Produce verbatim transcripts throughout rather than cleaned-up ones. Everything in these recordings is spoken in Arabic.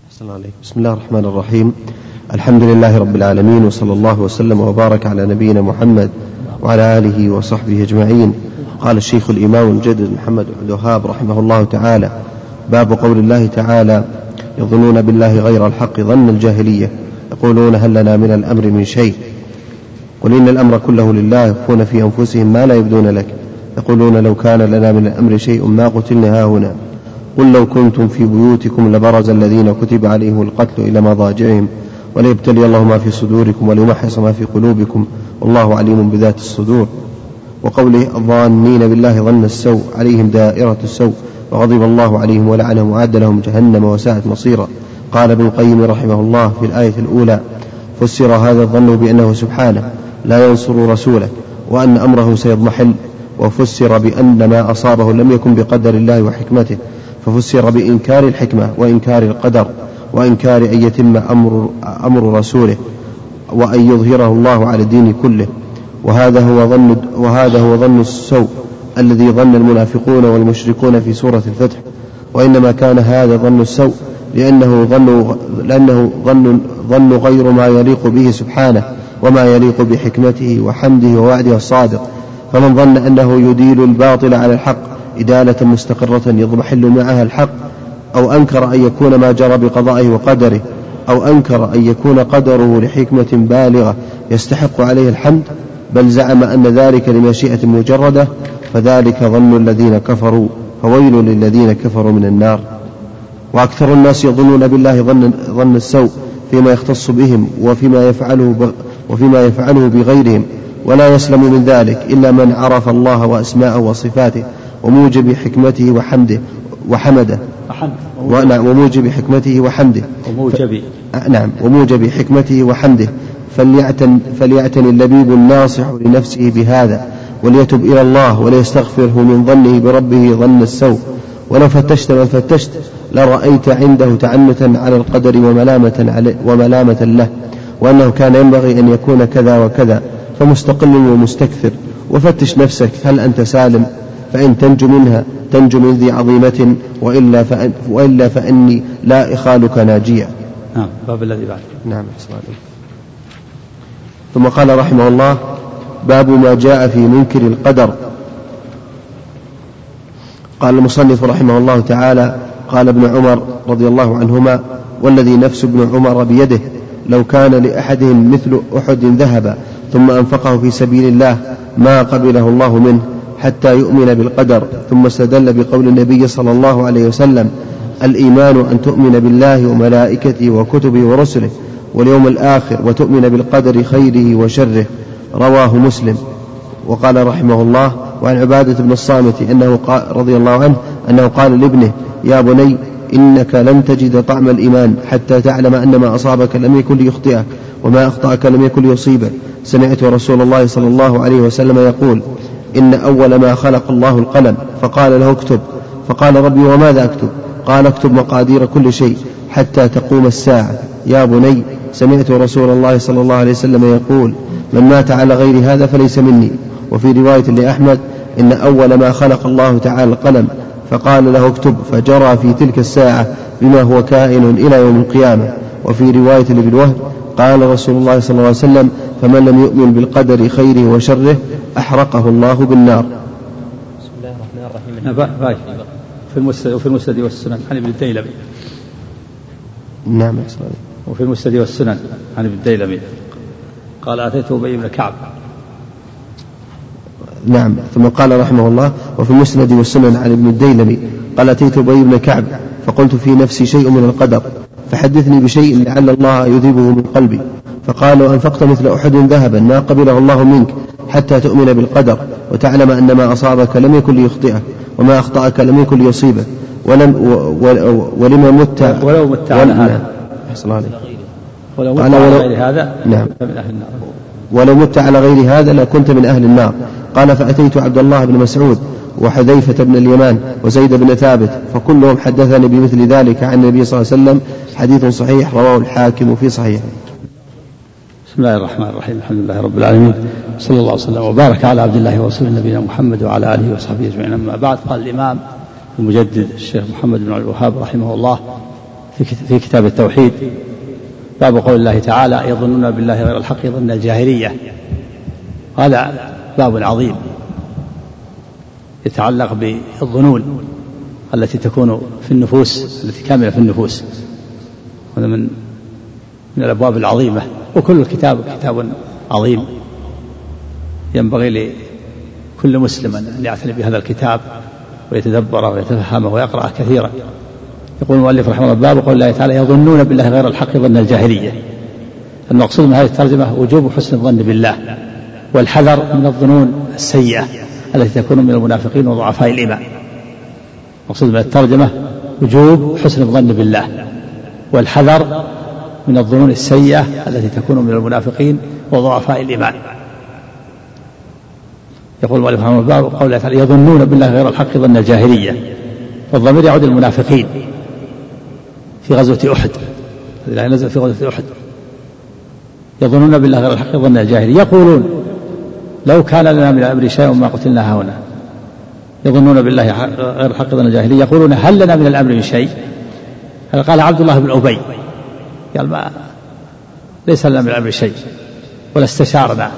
بسم الله الرحمن الرحيم. الحمد لله رب العالمين، وصلى الله وسلم وبارك على نبينا محمد وعلى آله وصحبه أجمعين. قال الشيخ الإمام المجدد محمد بن عبد الوهاب رحمه الله تعالى: باب قول الله تعالى: يظنون بالله غير الحق ظن الجاهلية، يقولون هل لنا من الأمر من شيء، قل إن الأمر كله لله، يخفون في أنفسهم ما لا يبدون لك، يقولون لو كان لنا من الأمر شيء ما قتلنا هاهنا، قل لو كنتم في بيوتكم لبرز الذين كتب عليهم القتل إلى مضاجعهم وليبتلي الله ما في صدوركم وليمحص ما في قلوبكم والله عليم بذات الصدور. وقوله: الظانين بالله ظن السوء عليهم دائرة السوء وغضب الله عليهم ولعنهم وأعد لهم جهنم وساءت مصيرا. قال ابن القيم رحمه الله في الآية الأولى: فسر هذا الظن بأنه سبحانه لا ينصر رسوله وأن أمره سيضمحل، وفسر بأن ما أصابه لم يكن بقدر الله وحكمته، ففسر بإنكار الحكمة وإنكار القدر وإنكار أن يتم أمر, أمر رسوله وأن يظهره الله على الدين كله. وهذا هو ظن, وهذا هو ظن السوء الذي ظن المنافقون والمشركون في سورة الفتح. وإنما كان هذا ظن السوء لأنه ظن, لأنه ظن, ظن غير ما يليق به سبحانه وما يليق بحكمته وحمده ووعده الصادق. فمن ظن أنه يديل الباطل على الحق إدالة مستقرة يضمحل معها الحق، أو أنكر أن يكون ما جرى بقضائه وقدره، أو أنكر أن يكون قدره لحكمة بالغة يستحق عليه الحمد، بل زعم أن ذلك لمشيئة مجردة، فذلك ظن الذين كفروا، فويل للذين كفروا من النار. وأكثر الناس يظنون بالله ظن, ظن السوء فيما يختص بهم وفيما يفعله, وفيما يفعله بغيرهم، ولا يسلم من ذلك إلا من عرف الله وأسماءه وصفاته وموجب حكمته وحمده وحمده ونعم وموجب حكمته وحمده وموجب ف... نعم وموجب حكمته وحمده فليعتن, فليعتن اللبيب الناصح لنفسه بهذا، وليتب إلى الله وليستغفره من ظنه بربه ظن السوء. ولو فتشت من فتشت لرأيت عنده تعنتا على القدر وملامة, علي وملامة له، وأنه كان ينبغي أن يكون كذا وكذا، فمستقل ومستكثر. وفتش نفسك هل أنت سالم، فإن تنجو منها تنجو من ذي عظيمة، وإلا, فأن وإلا فإني لا إخالك ناجيا. نعم. باب الذي بعد. نعم. ثم قال رحمه الله: باب ما جاء في منكر القدر. قال المصنف رحمه الله تعالى: قال ابن عمر رضي الله عنهما: والذي نفس ابن عمر بيده لو كان لأحدهم مثل أحد ذهبا ثم أنفقه في سبيل الله ما قبله الله منه حتى يؤمن بالقدر. ثم استدل بقول النبي صلى الله عليه وسلم: الإيمان أن تؤمن بالله وملائكته وكتبه ورسله واليوم الآخر وتؤمن بالقدر خيره وشره. رواه مسلم. وقال رحمه الله: وعن عبادة بن الصامت أنه قال رضي الله عنه أنه قال لابنه: يا بني إنك لن تجد طعم الإيمان حتى تعلم أن ما أصابك لم يكن ليخطئك وما أخطأك لم يكن ليصيبك. سمعت رسول الله صلى الله عليه وسلم يقول: إن أول ما خلق الله القلم، فقال له: اكتب. فقال: ربي وماذا أكتب؟ قال: اكتب مقادير كل شيء حتى تقوم الساعة. يا بني سمعت رسول الله صلى الله عليه وسلم يقول: من مات على غير هذا فليس مني. وفي رواية لأحمد: إن أول ما خلق الله تعالى القلم، فقال له: اكتب، فجرى في تلك الساعة بما هو كائن إلى يوم القيامة. وفي رواية لابن وهب قال رسول الله صلى الله عليه وسلم: فمن لم يؤمن بالقدر خيره وشره أحرقه الله بالنار. بسم الله الرحمن الرحيم. في المسند وفي المسند والسنن عن ابن الديلمي. نعم. وفي المسند والسنن عن ابن الديلمي قال: أتيت أبي بن كعب. نعم. ثم قال رحمه الله: وفي المسند والسنن عن ابن الديلمي قال: أتيت أبي بن كعب فقلت في نفسي شيء من القدر، فحدثني بشيء لعل الله يذيبه من قلبي. فقال: وأنفقت مثل أحد ذهبا ما قبله الله منك حتى تؤمن بالقدر وتعلم أن ما أصابك لم يكن ليخطئك وما أخطأك لم يكن ليصيبك، ولم ولما مت ولو مت على هذا ولو مت على غير هذا نعم من أهل النار ولو مت على غير هذا لكنت من أهل النار. قال: فأتيت عبد الله بن مسعود وحذيفة بن اليمان وزيد بن ثابت فكلهم حدثني بمثل ذلك عن النبي صلى الله عليه وسلم. حديث صحيح رواه الحاكم في صحيحه. بسم الله الرحمن الرحيم. الحمد لله رب العالمين، صلى الله وسلم وبارك على عبد الله ورسوله نبينا محمد وعلى آله وصحبه أجمعين. أما بعد، قال الإمام المجدد الشيخ محمد بن عبد الوهاب رحمه الله في كتاب التوحيد باب قول الله تعالى يظنون بالله غير الحق ظن الجاهلية. هذا باب عظيم يتعلق بالظنون التي تكون في النفوس، التي كاملة في النفوس. هذا من من الأبواب العظيمة، وكل الكتاب كتاب عظيم ينبغي لكل مسلم أن يعتني بهذا الكتاب ويتدبره ويتفهمه ويقرأه كثيرا. يقول المؤلف رحمه الله باب قول الله تعالى يظنون بالله غير الحق ظن الجاهلية. المقصود من هذه الترجمة وجوب حسن الظن بالله والحذر من الظنون السيئة التي تكون من المنافقين وضعفاء الإيمان. المقصود من الترجمة وجوب حسن الظن بالله والحذر من الظنون السيئة التي تكون من المنافقين وضعفاء الإيمان. يقول المؤلف رحمه الله باب قول الله تعالى يظنون بالله غير الحق ظن الجاهلية. والضمير يعود المنافقين في غزوة أحد، الذي نزل في غزوة أحد. يظنون بالله غير الحق ظن الجاهلية، يقولون لو كان لنا من الأمر شيء ما قتلنا هنا. يظنون بالله غير الحق ظن الجاهلية، يقولون هل لنا من الأمر من شيء. قال عبد الله بن أبي قال ما ليس لنا من الأمر شيء ولا استشارنا،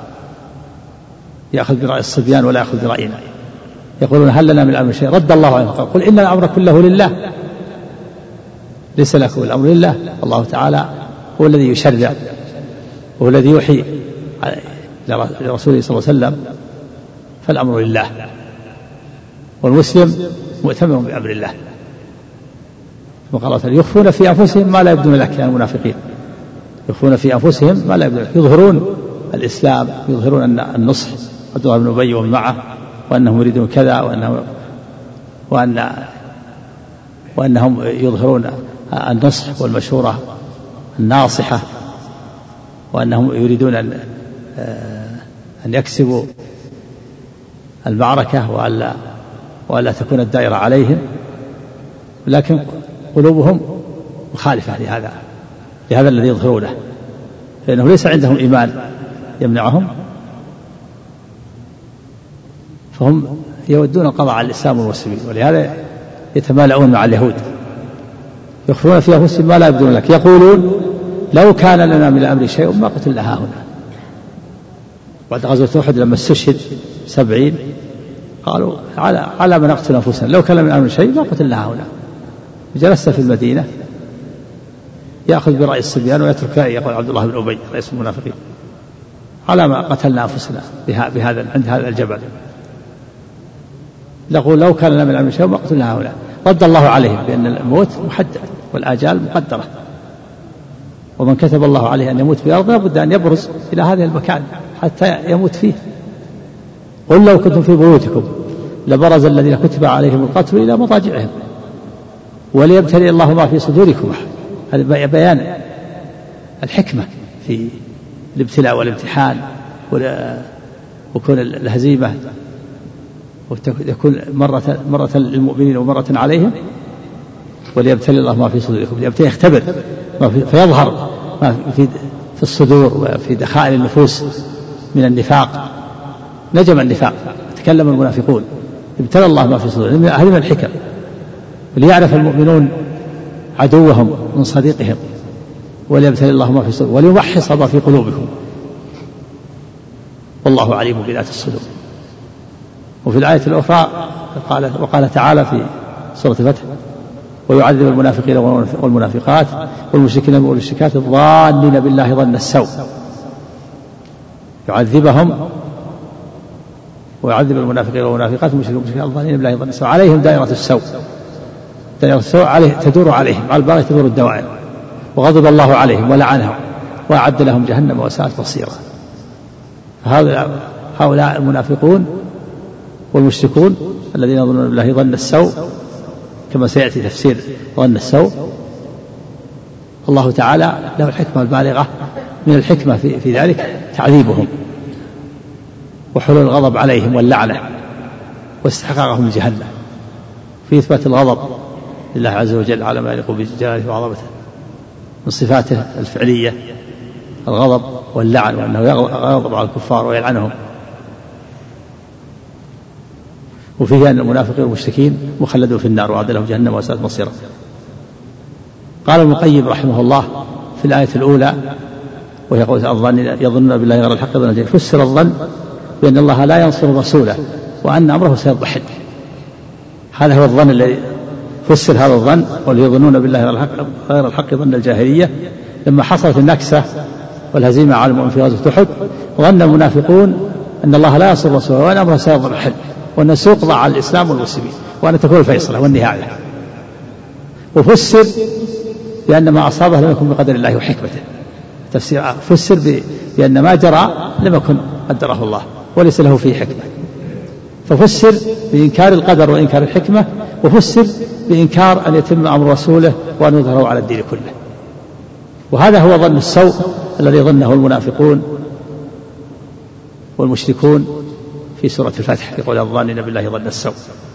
يأخذ برأي الصبيان ولا يأخذ برأينا. يقولون هل لنا من الأمر شيء. رد الله عنه قال قل إن الأمر كله لله، ليس لكم الأمر لله. الله تعالى هو الذي يشرع وهو الذي يوحي لرسوله صلى الله عليه وسلم، فالأمر لله، والمسلم مؤتمر بأمر الله. وقال تعالى يخفون في أنفسهم ما لا يبدون لك، يعني المنافقين يخفون في أنفسهم ما لا يبدون لك، يظهرون الإسلام، يظهرون أن النصح عبد الله بن أبي ومن معه، وأنهم يريدون كذا، وأنهم وأن وأنهم يظهرون النصح والمشورة الناصحة، وأنهم يريدون أن أن يكسبوا المعركة وألا وألا تكون الدائرة عليهم، لكن قلوبهم مخالفة لهذا لهذا الذي يظهرونه، لأنه ليس عندهم إيمان يمنعهم، فهم يودون القضاء على الإسلام والمسلمين، ولهذا يتمالؤون مع اليهود. يخفون في أنفسهم ما لا يبدون لك، يقولون لو كان لنا من الأمر شيء ما قتلنا هنا. بعد غزوة أحد لما استشهد سبعين قالوا على على ما نقتل أنفسنا، لو كان من الأمر شيء ما قتلنا هنا. جلست في المدينة يأخذ برأي الصبيان ويترك رأي يقول عبد الله بن أبي رئيس المنافقين، على ما قتلنا أنفسنا بهذا عند هذا الجبل. يقول لو كان لنا من الأمر شيء ما قتلنا هنا. رد الله عليهم بأن الموت محدد والآجال مقدرة، ومن كتب الله عليه أن يموت في الأرض لابد أن يبرز إلى هذا المكان حتى يموت فيه. قل لو كنتم في بيوتكم لبرز الذين كتب عليهم القتل إلى مضاجعهم وليبتلي الله ما في صدوركم. هذا بيان الحكمة في الابتلاء والامتحان وكون الهزيمة وتكون مرة مرة للمؤمنين ومرة عليهم، وليبتلي الله ما في صدوركم، ليبتلي يختبر ما في فيظهر ما في في الصدور وفي دخائل النفوس من النفاق. نجم النفاق، تكلم المنافقون، ابتلى الله ما في صدورهم. هذه من الحكم، وليعرف المؤمنون عدوهم من صديقهم، وليبتلي الله ما في صدورهم وليمحص ما في قلوبكم، والله عليم بذات الصدور. وفي الآية الأخرى قال وقال تعالى في سورة الفتح ويعذب المنافقين والمنافقات والمشركين والمشركات الظانين بالله ظن السوء. يعذبهم ويعذب المنافقين والمنافقات والمشركين والمشركات الظانين بالله ظن السوء، عليهم دائرة السوء. دائرة السوء عليه تدور عليهم، على الباغي تدور الدوائر. وغضب الله عليهم ولعنهم وأعد لهم جهنم وساءت مصيرا. هؤلاء المنافقون والمشركون الذين يظنون بالله ظن السوء، كما سيأتي تفسير ظن السوء، الله تعالى له الحكمة البالغة. من الحكمة في, في ذلك تعذيبهم وحلول الغضب عليهم واللعنة واستحقاقهم الجهنم، في إثبات الغضب لله عز وجل على ما يليق بجلاله وعظمته من صفاته الفعلية، الغضب واللعن، وأنه يغضب على الكفار ويلعنهم. وفيه أن المنافقين والمشركين مخلدون في النار وأعد لهم جهنم وساءت مصيرا. قال ابن القيم رحمه الله في الآية الأولى وهي قول الظن يظنون بالله غير الحق ظن الجاهلية، فسر الظن بأن الله لا ينصر رسوله وأن أمره سيضحك. هذا هو الظن الذي فسر هذا الظن، وليظنون بالله غير الحق غير الحق ظن الجاهلية. لما حصلت النكسة والهزيمة على المؤمنين في غزوة أحد ظن المنافقون أن الله لا ينصر رسوله وأن أمره سيضحك، وأن سيقضى على الإسلام والمسلمين، وأن تكون الفيصلة والنهاية. وفسر بأن ما أصابه لم يكن بقدر الله وحكمته. تفسير فسر بأن ما جرى لم يكن قدره الله وليس له فيه حكمة، ففسر بإنكار القدر وإنكار الحكمة، وفسر بإنكار أن يتم أمر رسوله وأن يظهره على الدين كله. وهذا هو ظن السوء الذي ظنه المنافقون والمشركون في سورة الفتح في قول الظانين بالله ظن السوء.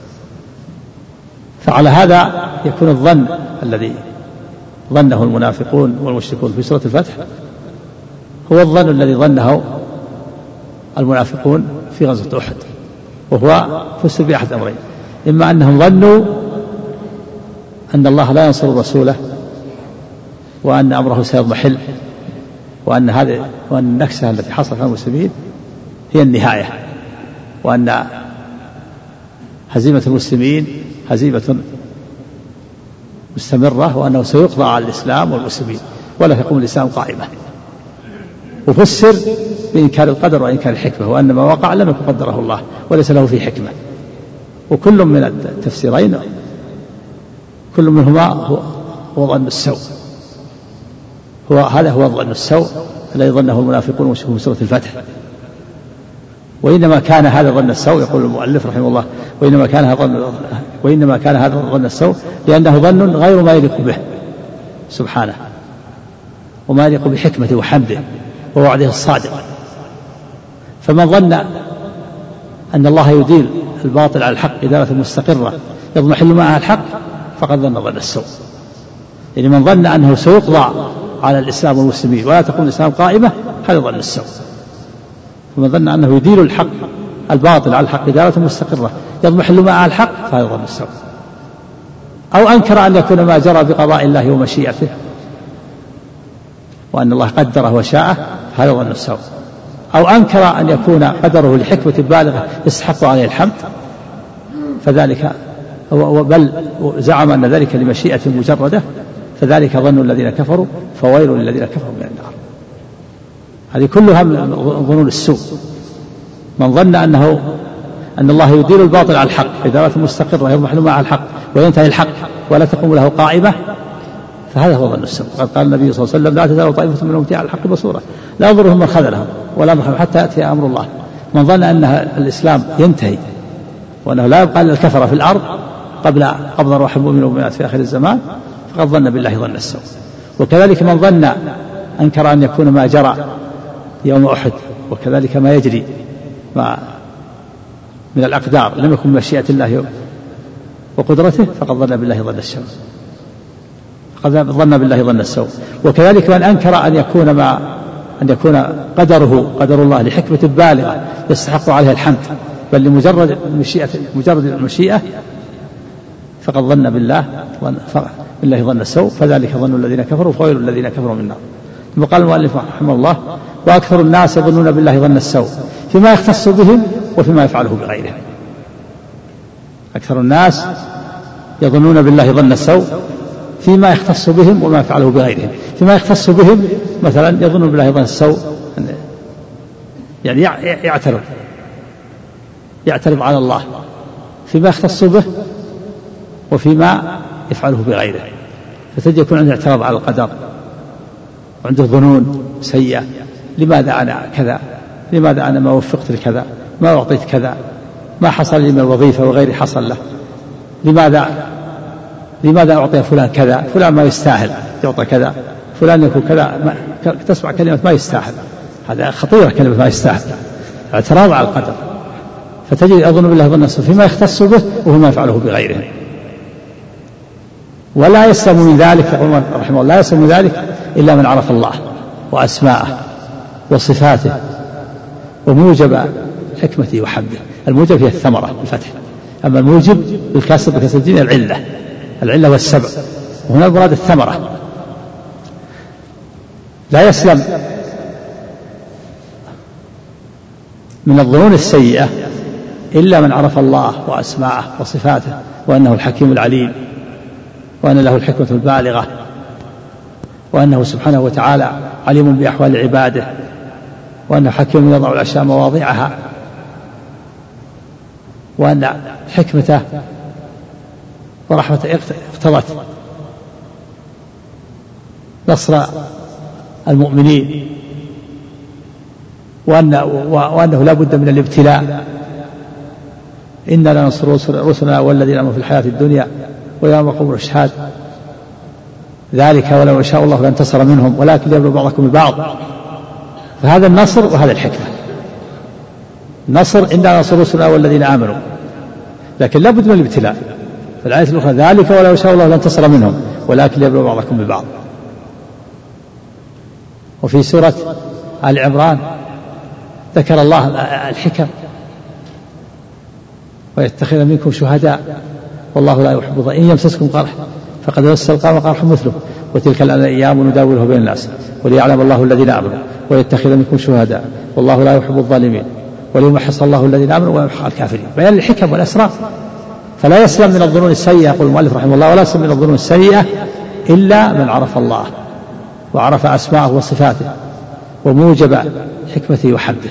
فعلى هذا يكون الظن الذي ظنه المنافقون والمشركون في سورة الفتح هو الظن الذي ظنه المنافقون في غزوة أحد، وهو فسر بأحد أمرين: إما أنهم ظنوا أن الله لا ينصر رسوله وأن أمره سيضمحل، وأن هذه وأن النكسة التي حصلت على المسلمين هي النهاية، وأن هزيمة المسلمين هزيمة مستمرة، وأنه سيقضى على الإسلام والمسلمين ولا تقوم الإسلام قائمة. وفسر بإنكار القدر وإنكار الحكمة، وأن ما وقع لم يكن قدره الله وليس له فيه حكمة. وكل من التفسيرين كل منهما هو, هو ظن السوء، هو هذا هو ظن السوء الذي ظنه المنافقون والمشركون في سورة الفتح. وإنما كان هذا ظن السوء، يقول المؤلف رحمه الله، وإنما كان هذا ظن وإنما كان هذا ظن السوء لأنه ظن غير ما يليق به سبحانه، وما يليق بحكمته وحمده ووعده الصادق. فمن ظن أن الله يدير الباطل على الحق إدارة مستقرة يضمحل معها الحق فقد ظن ظن السوء. يعني من ظن أنه سيقضى على الإسلام والمسلمين ولا تكون الإسلام قائمة هذا ظن السوء. فمن ظن أنه يدير الحق الباطل على الحق إدارة مستقرة يضمحل معها الحق فهذا ظن السوء. أو أنكر أن يكون ما جرى بقضاء الله ومشيئته وأن الله قدره وشاءه هذا ظن السوء. أو أنكر أن يكون قدره لحكمة بالغة يستحق عليه الحمد فذلك، بل زعم أن ذلك لمشيئة مجردة فذلك ظن الذين كفروا فويل للذين كفروا من النار. هذه كلها من ظنون السوء. من ظن أنه أن الله يدير الباطل على الحق إدارة مستقرة يضمحل معها الحق وينتهي الحق ولا تقوم له قائمة فهذا هو ظن السوء. قد قال النبي صلى الله عليه وسلم: لا تزال طائفة من أمتي على الحق بصورة لا يضرهم من خذلهم ولا من حتى يأتي أمر الله. من ظن أن الإسلام ينتهي وأنه لا يبقى إلا الكفرة في الأرض قبل قبض أرواح المؤمنين والمؤمنات في آخر الزمان فقد ظن بالله ظن السوء. وكذلك من ظن أنكر أن يكون ما جرى يوم أحد وكذلك ما يجري ما من الأقدار لم يكن مشيئة الله وقدرته فقد ظن بالله ظن السوء. فقد ظن بالله ظن السوء. وكذلك من أنكر أن يكون ما أن يكون قدره قدر الله لحكمة بالغة يستحق عليها الحمد بل لمجرد المشيئة مجرد المشيئة فقد ظن بالله بالله ظن السوء فذلك ظن الذين كفروا فويل الذين كفروا من النار. ثم قال المؤلف رحمه الله: وأكثر الناس يظنون بالله ظن السوء فيما يختص بهم وفيما يفعله بغيرهم. أكثر الناس يظنون بالله ظن السوء فيما يختص بهم وما يفعله بغيرهم. فيما يختص بهم مثلا يظن بالله ظن السوء يعني يعترض يعترض على الله فيما يختص به وفيما يفعله بغيره، فتجد يكون عنده اعتراض على القدر وعنده ظنون سيئة: لماذا أنا كذا؟ لماذا أنا ما وفقت لكذا؟ ما أعطيت كذا؟ ما حصل لي من الوظيفة وغيري حصل له؟ لماذا لماذا أعطي فلان كذا؟ فلان ما يستاهل يعطى كذا، فلان يكون كذا. ما تسمع كلمة ما يستاهل، هذا خطيرة كلمة ما يستاهل، اعتراض على القدر. فتجد أظن بالله ظن السوء فيما يختص به وما يفعله بغيره. ولا يسلم من ذلك يقول رحمه الله: لا يسلم من ذلك إلا من عرف الله وأسماءه وصفاته وموجب حكمته وحمده. الموجب هي الثمرة الفتح، أما الموجب بالكسر بكسر الدين العلة العلة والسبب وهنا المراد الثمرة. لا يسلم من الظنون السيئة إلا من عرف الله وأسماءه وصفاته، وأنه الحكيم العليم، وأن له الحكمة البالغة، وأنه سبحانه وتعالى عليم بأحوال عباده، وأنه حكيم يضع الأشياء مواضعها، وأن حكمته ورحمته اقتضت نصر المؤمنين، وأن وأنه لا بد من الابتلاء. إنا لننصر رسلنا والذين آمنوا في الحياة الدنيا ويوم يقوم الأشهاد، ذلك ولو يشاء الله لانتصر منهم ولكن ليبلو بعضكم البعض. فهذا النصر وهذا الحكمة. النصر إنا لننصر رسلنا والذين آمنوا، لكن لا بد من الابتلاء. في الآية الأخرى ذلك ولو يشاء الله لانتصر منهم ولكن ليبلو بعضكم ببعض. وفي سورة آل عمران ذكر الله الحكم، ويتخذ منكم شهداء والله لا يحب الظالمين، إن يمسسكم قرح فقد مس القوم قرح مثله وتلك الأيام نداوله بين الناس وليعلم الله الذين آمنوا ويتخذ منكم شهداء والله لا يحب الظالمين وليمحص الله الذين آمنوا ويمحق الكافرين. بيان الحكم والأسرار. فلا يسلم من الظنون السيئة، يقول المؤلف رحمه الله، ولا يسلم من الظنون السيئة إلا من عرف الله وعرف أسماءه وصفاته وموجب حكمته وحمده.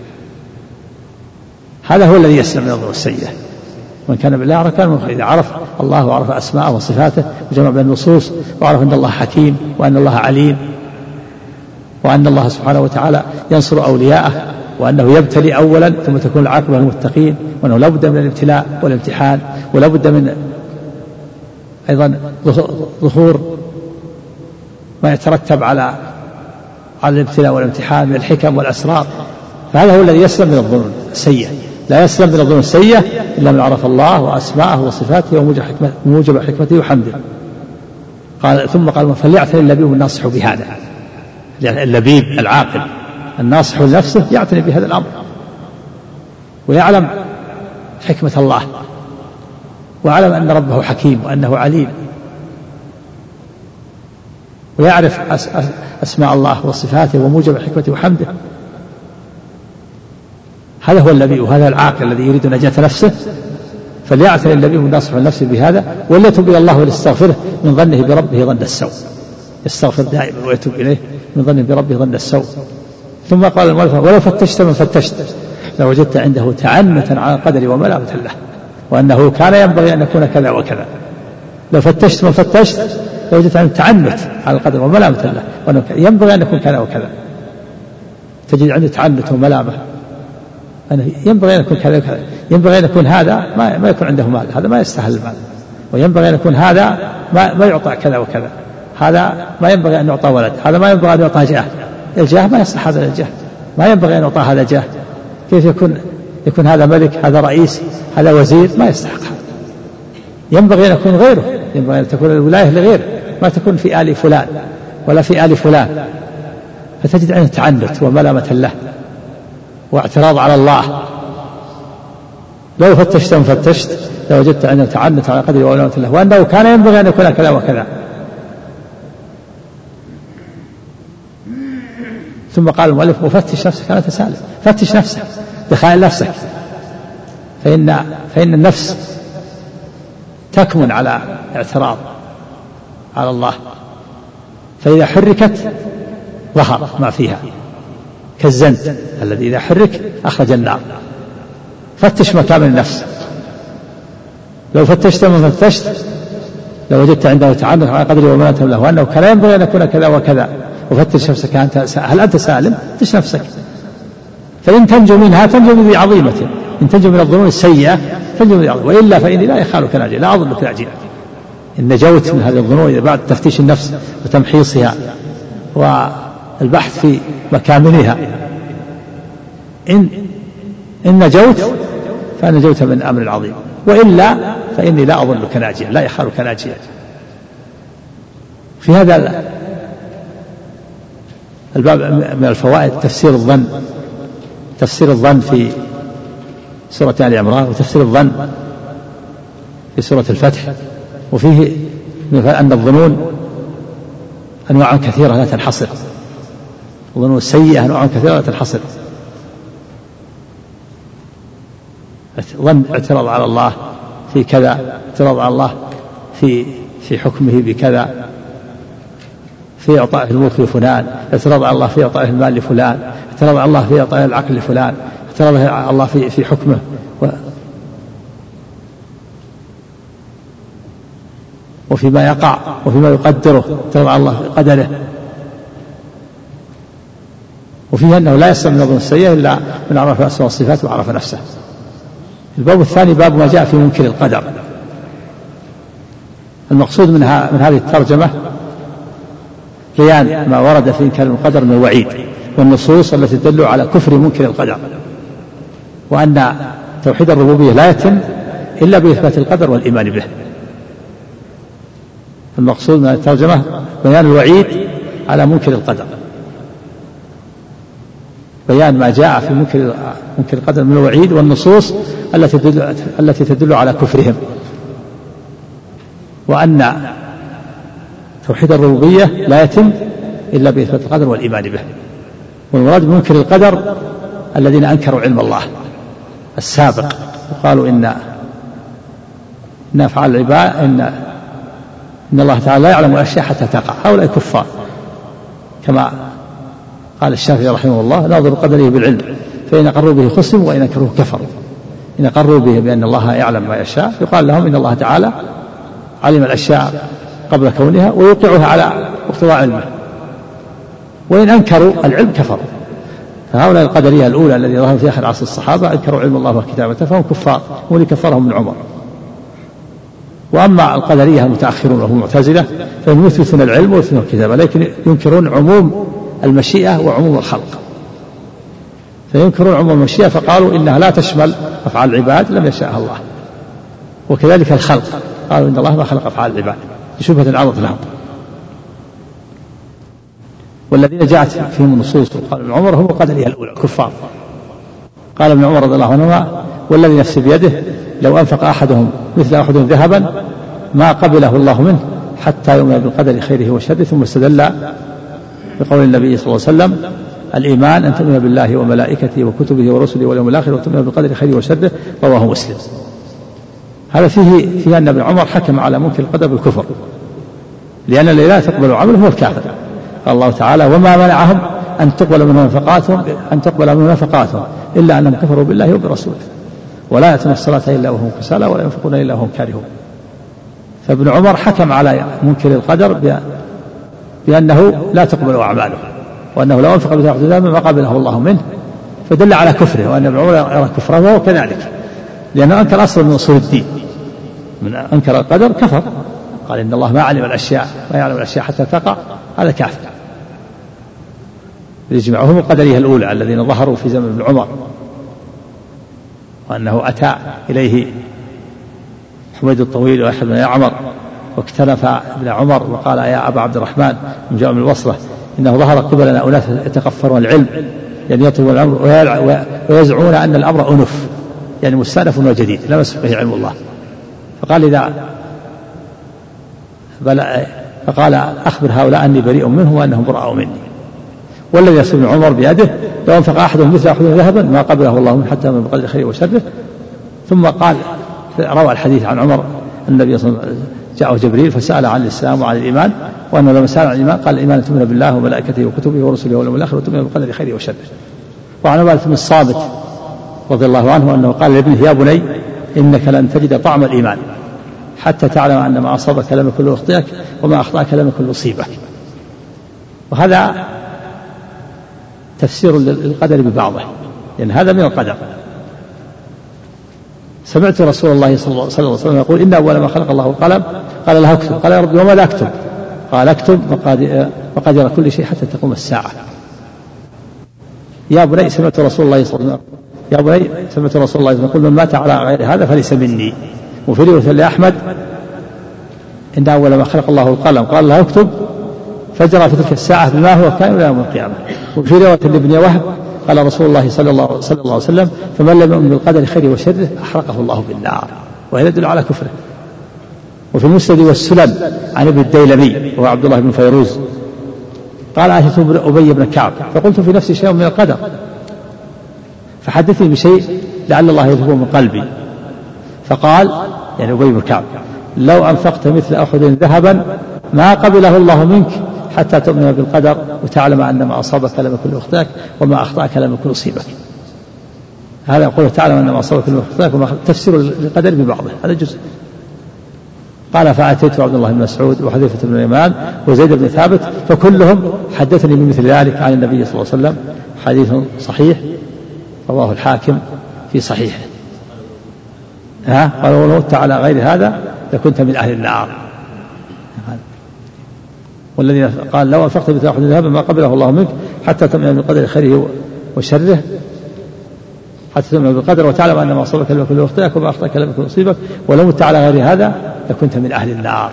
هذا هو الذي يسلم من الظنون السيئة. من كان بالله عرف كان من خير. إذا عرف الله وعرف أسماءه وصفاته وجمع بين النصوص وعرف أن الله حكيم وأن الله عليم وأن الله سبحانه وتعالى ينصر أولياءه وأنه يبتلي أولا ثم تكون العاقبة للمتقين، وأنه لا بد من الابتلاء والامتحان، ولا بد من أيضا ظهور ما يترتب على على الابتلاء والامتحان من الحكم والأسرار. فهذا هو الذي يسلم من الظنون السيئة. لا يسلم من الظنون السيئة إلا من عرف الله وأسماءه وصفاته وموجب حكمته وحمده. قال ثم قال فليعتني اللبيب الناصح بهذا. اللبيب العاقل الناصح لنفسه يعتني بهذا الأمر ويعلم حكمة الله ويعلم أن ربه حكيم وأنه عليم، ويعرف أسماء الله وصفاته وموجب حكمته وحمده. هذا هو اللبيب وهذا العاقل الذي يريد نجاة نفسه. فليعتني اللبيب الناصح لنفسه بهذا وليتوب إلى الله وليستغفره من ظنه بربه ظن السوء. يستغفر دائما ويتوب إليه من ظنه بربه ظن السوء. ثم قال المؤلف ولو فتشت من فتشت لوجدت عنده تعنتا على القدر وملامة له، وأنه كان ينبغي أن يكون كذا وكذا. لو فتشت من فتشت لوجدت عنده تعنت على القدر وملامة له، وأنه ينبغي أن يكون كذا وكذا. تجد عنده تعنت وملامة، أنه ينبغي أن يكون كذا وكذا، ينبغي أن يكون هذا ما, ما يكون عنده مال، هذا ما يستاهل المال، وينبغي أن يكون هذا ما, ما يعطى كذا وكذا، هذا ما ينبغي أن يعطى ولد، هذا ما ينبغي أن يعطى جاه، الجاه ما يصلح هذا الجاه، ما ينبغي أن يعطى هذا جاه. كيف يكون يكون هذا ملك، هذا رئيس، هذا وزير، ما يستحق هذا. ينبغي أن يكون غيره، ينبغي أن تكون الولاية لغيره، ما تكون في آل فلان ولا في آل فلان. فتجد عنده تعنت وملامة له واعتراض على الله. لو فتشت وفتشت لوجدت عنده تعنت على قدر وملامة له، وأنه كان ينبغي أن يكون كذا وكذا. ثم قال المؤلف وفتش نفسك لا تسالم. فتش نفسك، دخائل نفسك، فإن فإن النفس تكمن على اعتراض على الله، فإذا حركت ظهر ما فيها كالزند الذي إذا حرك أخرج النار. فتش مكامن النفس. لو فتشت من فتشت لوجدت عنده تعنت على قدر وملامة له، وأنه كان ينبغي أن يكون كذا وكذا. وفتش نفسك أنت هل أنت سالم؟ فتش نفسك، فإن تنجو منها تنجو بذي عظيمة، إن تنجو من الظنون السيئة تنجو بذي عظيمة، وإلا فإني لا يخالك ناجيا، لا أظنك ناجيا. إن نجوت من هذه الظنون بعد تفتيش النفس وتمحيصها والبحث في مكامنها، إن إن نجوت فنجوت من أمر عظيم، وإلا فإني لا أظنك ناجيا، لا يخالك ناجيا. في هذا الباب من الفوائد تفسير الظن، تفسير الظن في سورة آل عمران، وتفسير الظن في سورة الفتح. وفيه أن الظنون أنواع كثيرة لا تنحصر، الظنون السيئة أنواع كثيرة لا تنحصر. ظن اعتراض على الله في كذا، اعتراض على الله في في حكمه بكذا، في إعطاء الملك لفلان، اعتراض على الله في إعطاء المال لفلان، اعتراض على الله في إعطاء العقل لفلان، اعتراض على الله في في حكمه و وفيما يقع وفيما يقدره، اعتراض على الله في قدره. وفيه أنه لا يسلم من الظن السيئة إلا من عرف الأسماء والصفات وعرف نفسه. الباب الثاني باب ما جاء في منكر القدر. المقصود منها من هذه الترجمة بيان ما ورد في إنكار القدر من الوعيد والنصوص التي تدل على كفر منكر القدر، وأن توحيد الربوبية لا يتم إلا بإثبات القدر والإيمان به. المقصود من الترجمة بيان الوعيد على منكر القدر، بيان ما جاء في منكر منكر القدر من الوعيد والنصوص التي تدل التي تدل على كفرهم، وأن توحيد الربوبية لا يتم إلا بإثبات القدر والإيمان به. والمراد بمنكر القدر الذين أنكروا علم الله السابق وقالوا إن إن أفعال العباد إن إن الله تعالى لا يعلم الأشياء حتى تقع. هؤلاء كفار، كما قال الشافعي رحمه الله: ناظر قدره بالعلم، فإن أقروا به خصموا وإن أنكروه كفروا. إن أقروا به بأن الله يعلم ما يشاء يقال لهم إن الله تعالى علم الأشياء قبل كونها ويوقعها على اقتضاء علمه، وإن أنكروا العلم كفروا. فهؤلاء القدرية الأولى الذي ظهروا في آخر عصر الصحابة أنكروا علم الله وكتابته فهم كفار، هم اللي كفرهم من عمر. وأما القدرية المتأخرون وهم المعتزلة فهم يثبتون العلم ويثبتون الكتابة، لكن ينكرون عموم المشيئة وعموم الخلق. فينكرون عموم المشيئة فقالوا إنها لا تشمل أفعال العباد لم يشاءها الله، وكذلك الخلق قالوا إن الله ما خلق أفعال العباد بشبهة عرضت لهم. والذين جاءت فيهم النصوص وقال ابن عمر هم القدرية الأولى الكفار. قال ابن عمر رضي الله عنهما: والذي نفسي بيده لو أنفق أحدهم مثل أحد ذهبا ما قبله الله منه حتى يؤمن بالقدر خيره وشره. ثم استدل بقول النبي صلى الله عليه وسلم: الإيمان أن تؤمن بالله وملائكته وكتبه ورسله واليوم الآخر وتؤمن بالقدر خيره وشره. رواه مسلم. هذا فيه فيه أن ابن عمر حكم على منكر القدر بالكفر، لأن الذي لا تقبل عمله هو الكافر. قال الله تعالى: وما منعهم أن تقبل منهم نفقاتهم أن تقبل منهم نفقاتهم إلا أنهم كفروا بالله وبرسوله ولا يأتون الصلاة إلا وهم كسالى ولا ينفقون إلا وهم كارهون. فابن عمر حكم على منكر القدر بأنه لا تقبل أعماله، وأنه لو أنفق بثلاث ذهب ما قبله الله منه، فدل على كفره، وأن ابن عمر يرى كفره وهو كذلك، لأنه أنكر أصل من أصول الدين. من أنكر القدر كفر، قال إن الله ما علم الأشياء ما يعلم الأشياء حتى تقع، هذا كافر. يجمعهم القدرية الأولى الذين ظهروا في زمن ابن عمر، وأنه أتى إليه حميد الطويل ويحيى بن يعمر واكتنف ابن عمر وقال: يا أبا عبد الرحمن من جاء من البصرة إنه ظهر قبلنا أناس يتكفرون العلم، يعني يطلبون الأمر ويزعمون أن الأمر أنف، يعني مستأنف وجديد لا يسبق به علم الله. فقال إذا فقال أخبر هؤلاء أني بريء منهم وأنهم براء مني. والذي يصل ابن عمر بيده لو أنفق أحدهم مثل أحد ذهبا ما قبله الله منه حتى من بقدر خيره وشره. ثم قال روى الحديث عن عمر النبي صلى الله عليه وسلم جاءه جبريل فسأل عن الإسلام وعن الإيمان، وأنه لما سأل عن الإيمان قال: الإيمان تؤمن بالله وملائكته وكتبه ورسله واليوم الآخر وتؤمن بقدر خيره وشره. وعن عبادة بن الصامت رضي الله عنه أنه قال لابنه: يا بني إنك لن تجد طعم الإيمان حتى تعلم أن ما أصابك لم يكن ليخطئك وما أخطأك لم يكن ليصيبك. وهذا تفسير للقدر ببعضه، لأن هذا من القدر. سمعت رسول الله صلى الله عليه وسلم يقول: إن أول ما خلق الله القلم قال له اكتب، قال: يا رب وماذا أكتب؟ قال: اكتب مقادير كل شيء حتى تقوم الساعة. يا بني سمعت رسول الله صلى الله عليه وسلم يا بني سمعت رسول الله يقول: من مات على غير هذا فليس مني. وفي رواية لأحمد: إن أول ما خلق الله القلم قال له اكتب فجرى في تلك الساعة بما هو كائن إلى يوم القيامة. وفي رواية لابن وهب قال رسول الله صلى الله, صلى الله عليه وسلم: فمن لم يؤمن بالقدر خيره وشره أحرقه الله بالنار. وهذا يدل على كفره. وفي المسند والسنن عن ابن الديلمي وهو عبد الله بن فيروز قال أتيت أبي بن كعب فقلت في نفسي شيء من القدر فحدثني بشيء لعل الله يذهبه من قلبي، فقال يعني أبي بن كعب لو أنفقت مثل أحد ذهبا ما قبله الله منك حتى تؤمن بالقدر وتعلم أن ما أصابك لم يكن ليخطئك وما أخطأك لم يكن يصيبك. هذا يقول تعلم أن ما أصابك لم يكن ليخطئك وما تفسير القدر ببعضه، هذا جزء. قال فأتيت عبد الله بن مسعود وحذيفة بن اليمان وزيد بن ثابت فكلهم حدثني بمثل ذلك عن النبي صلى الله عليه وسلم، حديث صحيح رواه الحاكم في صحيحه. ها قال ولو مت على غير هذا لكنت من أهل النار. والذي قال لو أنفقت مثل أحد ذهبا ما قبله الله منك حتى تؤمن بالقدر خيره وشره حتى تؤمن بالقدر وتعلم أن ما أصابك لم يكن ليخطئك وما أخطأك لم يكن يصيبك ولو مت على غير هذا لكنت من أهل النار.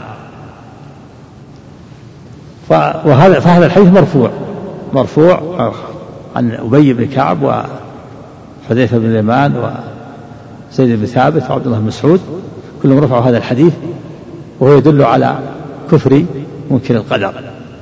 وهذا فهذا الحديث مرفوع مرفوع عن أبي بن كعب وحذيفة بن اليمان وزيد بن ثابت وعبد الله بن مسعود كلهم رفعوا هذا الحديث، وهو يدل على كفر منكر القدر،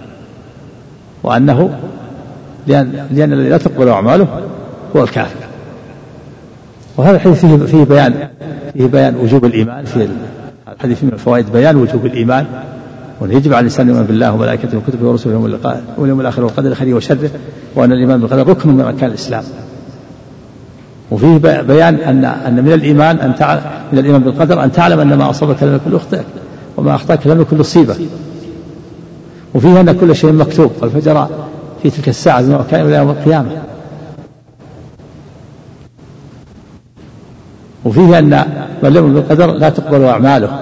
وأنه لأن, لأن الذي لا تقبل أعماله هو الكافر. وهذا الحديث فيه, فيه بيان فيه بيان وجوب الإيمان. في الحديث من الفوائد بيان وجوب الإيمان، وأن يجب على الإنسان يؤمن بالله وملائكته وكتبه ورسله واليوم الآخر والقدر خيره وشره، وأن الإيمان بالقدر ركن من أركان الإسلام. وفيه بيان أن أن من الإيمان أن تعلم من الإيمان بالقدر أن تعلم أن ما أصابك لم يكن ليخطئك وما أخطأك لم يكن ليصيبك. وفيه أن كل شيء مكتوب والفجر في تلك الساعة بما كان إلى يوم القيامة. وفيه أن من لم يؤمن بالقدر لا تقبل أعماله.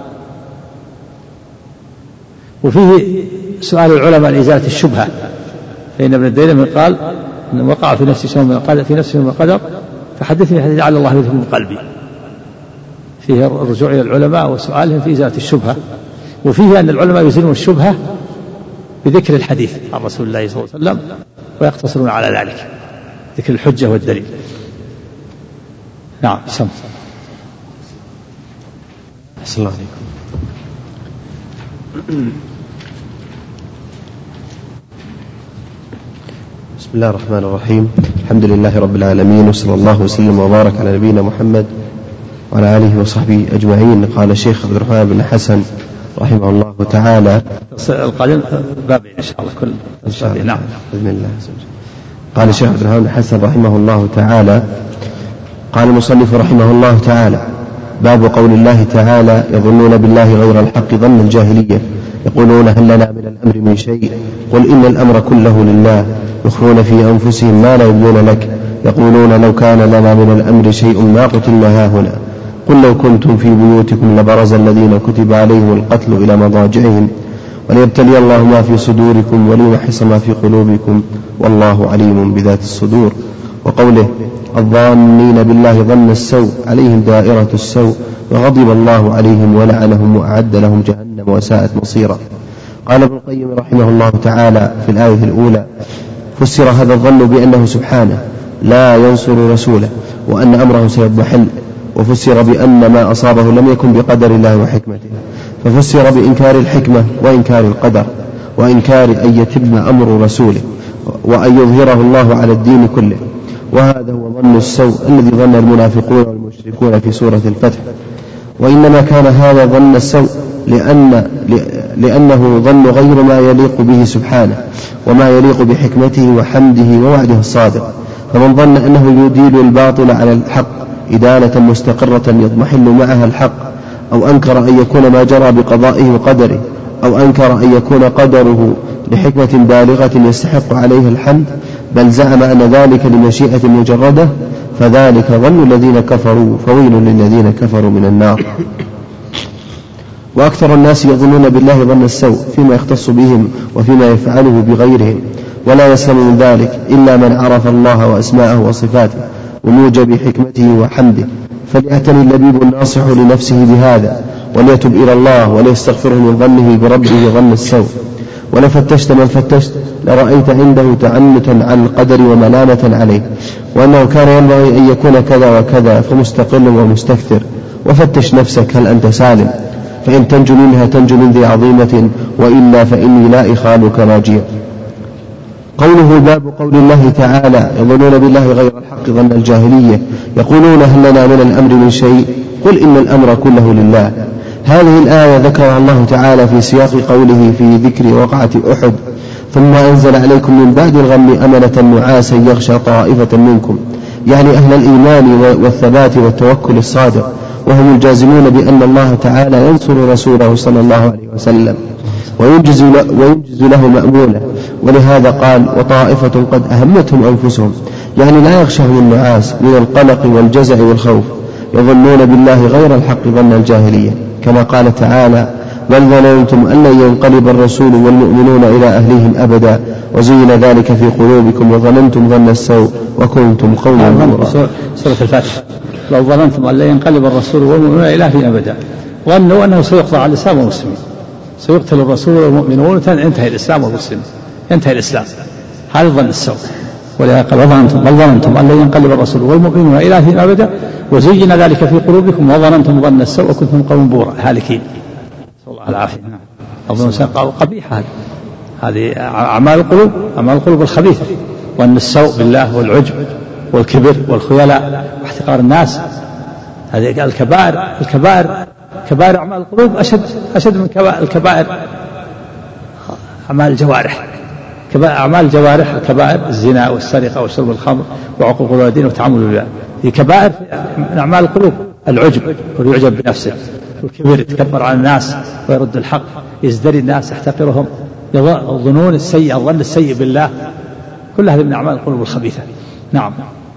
وفيه سؤال العلماء عن إزالة الشبهة، فإن ابن الديلمي قال إن وقع في نفسي شيء من القدر في نفسي من القدر فحدثني حديث لعل الله يذهب من قلبي. فيه الرجوع إلى العلماء وسؤالهم في إزالة الشبهة. وفيه أن العلماء يزيلون الشبهة بذكر الحديث عن رسول الله صلى الله عليه وسلم ويقتصرون على ذلك، ذكر الحجة والدليل. نعم سم. السلام عليكم. بسم الله الرحمن الرحيم، الحمد لله رب العالمين، وصلى الله وسلم وبارك على نبينا محمد وعلى آله وصحبه أجمعين. قال الشيخ عبد الرحمن بن حسن رحمه الله تعالى القادم بابين إن شاء الله كل إن شاء الله. نعم بإذن الله. قال الشيخ عبد الرحمن بن حسن رحمه الله تعالى قال المصنف رحمه الله تعالى باب قول الله تعالى يظنون بالله غير الحق ظن الجاهلية يقولون هل لنا من الأمر من شيء قل إن الأمر كله لله يخفون في أنفسهم ما لا يبدون لك يقولون لو كان لنا من الأمر شيء ما قتلنا هاهنا قل لو كنتم في بيوتكم لبرز الذين كتب عليهم القتل إلى مضاجعهم وليبتلي الله ما في صدوركم وليمحص ما في قلوبكم والله عليم بذات الصدور. وقوله الظانين بالله ظن السوء عليهم دائرة السوء وغضب الله عليهم ولعنهم وأعد لهم جهنم وساءت مصيرا. قال ابن القيم رحمه الله تعالى في الآية الأولى فسر هذا الظن بأنه سبحانه لا ينصر رسوله وأن أمره سيضمحل، وفسر بأن ما أصابه لم يكن بقدر الله وحكمته، ففسر بإنكار الحكمة وإنكار القدر وإنكار أن يتم أمر رسوله وأن يظهره الله على الدين كله. وهذا هو ظن السوء الذي ظن المنافقون والمشركون في سورة الفتح. وإنما كان هذا ظن السوء لأن لأنه ظن غير ما يليق به سبحانه وما يليق بحكمته وحمده ووعده الصادق. فمن ظن أنه يديل الباطل على الحق إدالة مستقرة يضمحل معها الحق، أو أنكر أن يكون ما جرى بقضائه وقدره، أو أنكر أن يكون قدره لحكمة بالغة يستحق عليه الحمد، بل زعم أن ذلك لمشيئة مجردة، فذلك ظن الذين كفروا فويل للذين كفروا من النار. وأكثر الناس يظنون بالله ظن السوء فيما يختص بهم وفيما يفعله بغيرهم، ولا يسلم من ذلك إلا من عرف الله وأسماءه وصفاته وموجب حكمته وحمده. فليعتني اللبيب الناصح لنفسه بهذا وليتب إلى الله وليستغفره من ظنه بربه ظن السوء. ولفتشت من فتشت لرأيت عنده تعنتا عن القدر وملامة عليه، وأنه كان ينبغي أن يكون كذا وكذا فمستقل ومستكثر. وفتش نفسك هل أنت سالم، فإن تنجو منها تنجو من ذي عظيمة وإلا فإني لا إخالك ناجيا. قوله باب قول الله تعالى يظنون بالله غير الحق ظن الجاهلية يقولون هل لنا من الأمر من شيء قل إن الأمر كله لله. هذه الآية ذكرها الله تعالى في سياق قوله في ذكر وقعة أحد ثم أنزل عليكم من بعد الغم أمنة نعاسا يغشى طائفة منكم، يعني أهل الإيمان والثبات والتوكل الصادق، وهم الجازمون بأن الله تعالى ينصر رسوله صلى الله عليه وسلم وينجز وينجز له مأموله. ولهذا قال وطائفة قد أهمتهم أنفسهم، يعني لا يغشهم النعاس من القلق والجزع والخوف، يظنون بالله غير الحق ظن الجاهلية، كما قال تعالى بل ظننتم أن لن ينقلب الرسول والمؤمنون إلى أهليهم أبدا وزين ذلك في قلوبكم وظننتم ظن السوء وكنتم قوما بورا. سورة الفاتحة لو ظننتم أن لن ينقلب الرسول والمؤمنون إلى أهليهم أبدا، ظنوا أنه سيقضى على الإسلام والمسلمين، سيقتل الرسول والمؤمنون وينتهي الإسلام والمسلمين، ينتهي الإسلام. هذا ظن السوء. ولهذا قال وظننتم بل ظننتم أن لن ينقلب الرسول والمؤمنون إلى أهليهم أبدا وزين ذلك في قلوبكم وظننتم ظن السوء وكنتم قوما بورا هالكين. نسأل الله العافية. أظن قبيحة هذه هذه أعمال القلوب، أعمال القلوب الخبيثة، ظن السوء بالله والعجب والكبر والخيلاء واحتقار الناس. هذه الكبائر الكبائر كبائر أعمال القلوب أشد أشد من الكبائر أعمال الجوارح. أعمال الجوارح الكبائر الزنا والسرقة وشرب الخمر وعقوق الوالدين وتعامل بالله، هي كبائر من أعمال القلوب. العجب ويعجب بنفسه، والكبر يتكبر على الناس ويرد الحق، يزدري الناس يحتقرهم، الظنون السيئة الظن السيء بالله، كل هذه من أعمال القلوب الخبيثة. نعم.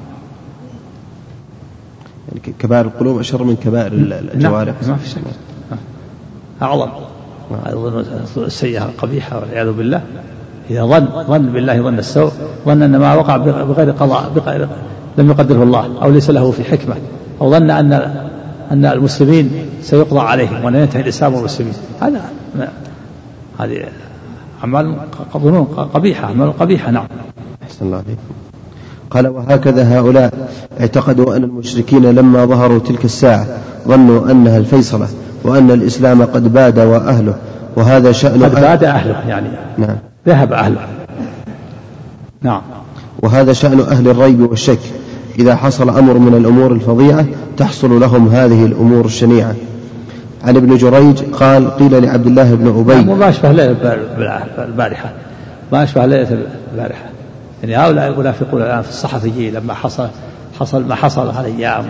يعني كبائر القلوب أشر من كبائر الجوارح. نعم. ما في شك، أعظم الظنون السيئة القبيحة والعياذ بالله. إذا ظن ظن بالله ظن السوء، ظن أن ما وقع بغير قضاء بغير لم يقدره الله أو ليس له في حكمة، أو ظن أن أن المسلمين سيقضى عليهم وأن ينتهي الإسلام والمسلمين. هذا هذه أعمال ظنون قبيحة، أعمال قبيحة. نعم. أحسن الله عليكم. قال وهكذا هؤلاء اعتقدوا أن المشركين لما ظهروا تلك الساعة ظنوا أنها الفيصلة وأن الإسلام قد باد وأهله، وهذا شأن قد باد أهله يعني نعم ذهب أهله. نعم. وهذا شأن أهل الريب والشك، إذا حصل أمر من الأمور الفظيعة تحصل لهم هذه الأمور الشنيعة. عن ابن جريج قال قيل لعبد الله بن أبي ما أشبه ليلة البارحة، ما أشبه ليلة البارحة. يعني هؤلاء المنافقون الآن في الصحفيين لما حصل حصل ما حصل هذه الأيام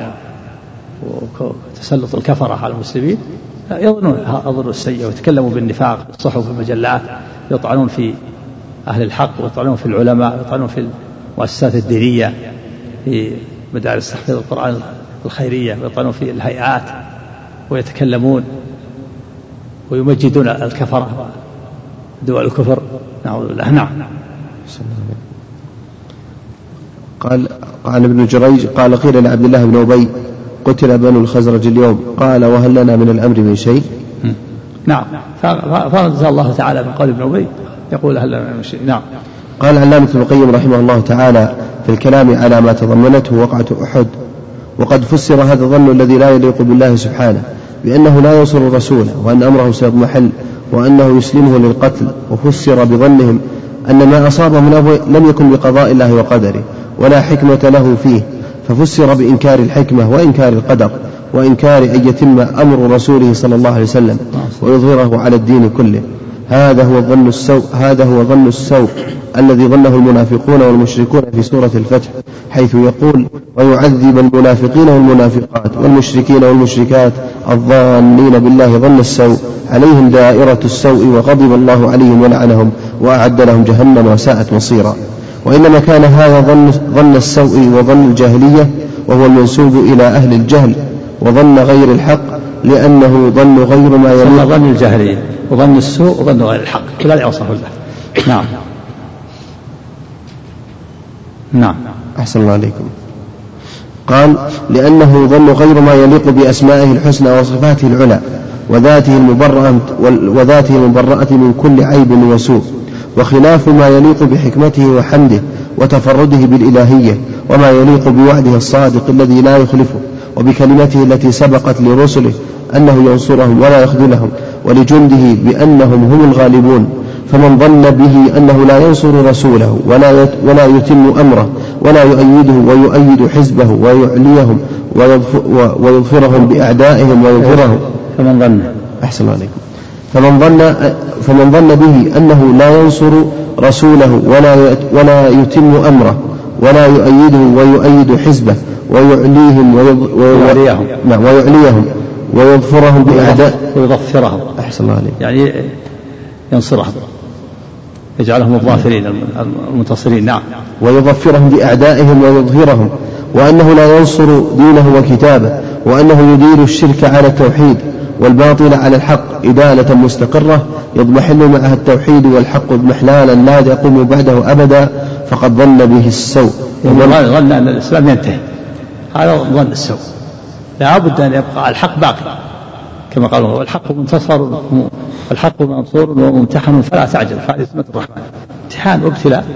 وتسلط الكفرة على المسلمين يظنون أظن السيئة ويتكلموا بالنفاق في الصحف والمجلات، يطعنون في أهل الحق ويطعنون في العلماء ويطعنون في المؤسسات الدينية، في مدارس تحفيظ القرآن الخيرية، ويطعنون في الهيئات ويتكلمون ويمجدون الكفرة دول الكفر. نعوذ بالله. نعم. قال عن ابن جريج قال قيل لعبد الله بن أبي قتل بنو الخزرج اليوم قال وهل لنا من الأمر من شيء. نعم. فأنزل الله تعالى من قول ابن أبي يقول هل لنا من شيء. نعم. قال علامة ابن القيم رحمه الله تعالى في الكلام على ما تضمنته وقعة أحد وقد فسر هذا الظن الذي لا يليق بالله سبحانه بأنه لا ينصر رسوله وأن أمره سيضمحل وأنه يسلمه للقتل، وفسر بظنهم أن ما أصابهم لم يكن بقضاء الله وقدره ولا حكمة له فيه، ففسر بإنكار الحكمة وإنكار القدر وإنكار أن يتم أمر رسوله صلى الله عليه وسلم ويظهره على الدين كله. هذا هو ظن السوء هذا هو ظن السوء الذي ظنه المنافقون والمشركون في سورة الفتح، حيث يقول ويعذب المنافقين والمنافقات والمشركين والمشركات الظانين بالله ظن السوء عليهم دائرة السوء وغضب الله عليهم ولعنهم وأعد لهم جهنم وساءت مصيرا. وإنما كان هذا ظن, ظن السوء وظن الجاهلية وهو المنسوب إلى أهل الجهل وظن غير الحق، لأنه ظن غير ما يليق. ظن الجاهلية وظن السوء وظن غير الحق كلا يوصف الله. نعم. نعم. أحسن الله عليكم. قال لأنه ظن غير ما يليق بأسمائه الحسنى وصفاته العلى وذاته المبرأة, وذاته المبرأة من كل عيب وسوء، وخلاف ما يليق بحكمته وحمده وتفرده بالإلهية وما يليق بوعده الصادق الذي لا يخلفه وبكلمته التي سبقت لرسله أنه ينصرهم ولا يخذلهم، ولجنده بأنهم هم الغالبون. فمن ظن به أنه لا ينصر رسوله ولا ولا يتم أمره ولا يؤيده ويؤيد حزبه ويعليهم ويظفرهم بأعدائهم ويظهرهم فمن ظن أحسن عليكم فمن ظن فمن ظن به أنه لا ينصر رسوله ولا ولا يتم أمره ولا يؤيده ويؤيد حزبه ويعليهم ويعليهم ويعليهم ويظفرهم بأعداء ويظفرهم أحسن عليكم يعني ينصرهم يجعلهم الظافرين المنتصرين. نعم. ويظفرهم بأعدائهم ويظهرهم، وأنه لا ينصر دينه وكتابه، وأنه يدير الشرك على التوحيد والباطل على الحق إدالة مستقرة يضمحل معها التوحيد والحق اضمحلالا لا يقوم بعده أبدا، فقد ظن به السوء. ظن أن الإسلام ينتهي، هذا ظن السوء. لا بد أن يبقى الحق باقي كما قالوا الحق منتصر والحق منصور وممتحن فلا تعجل، فهذه سنة الرحمن، امتحان وابتلاء.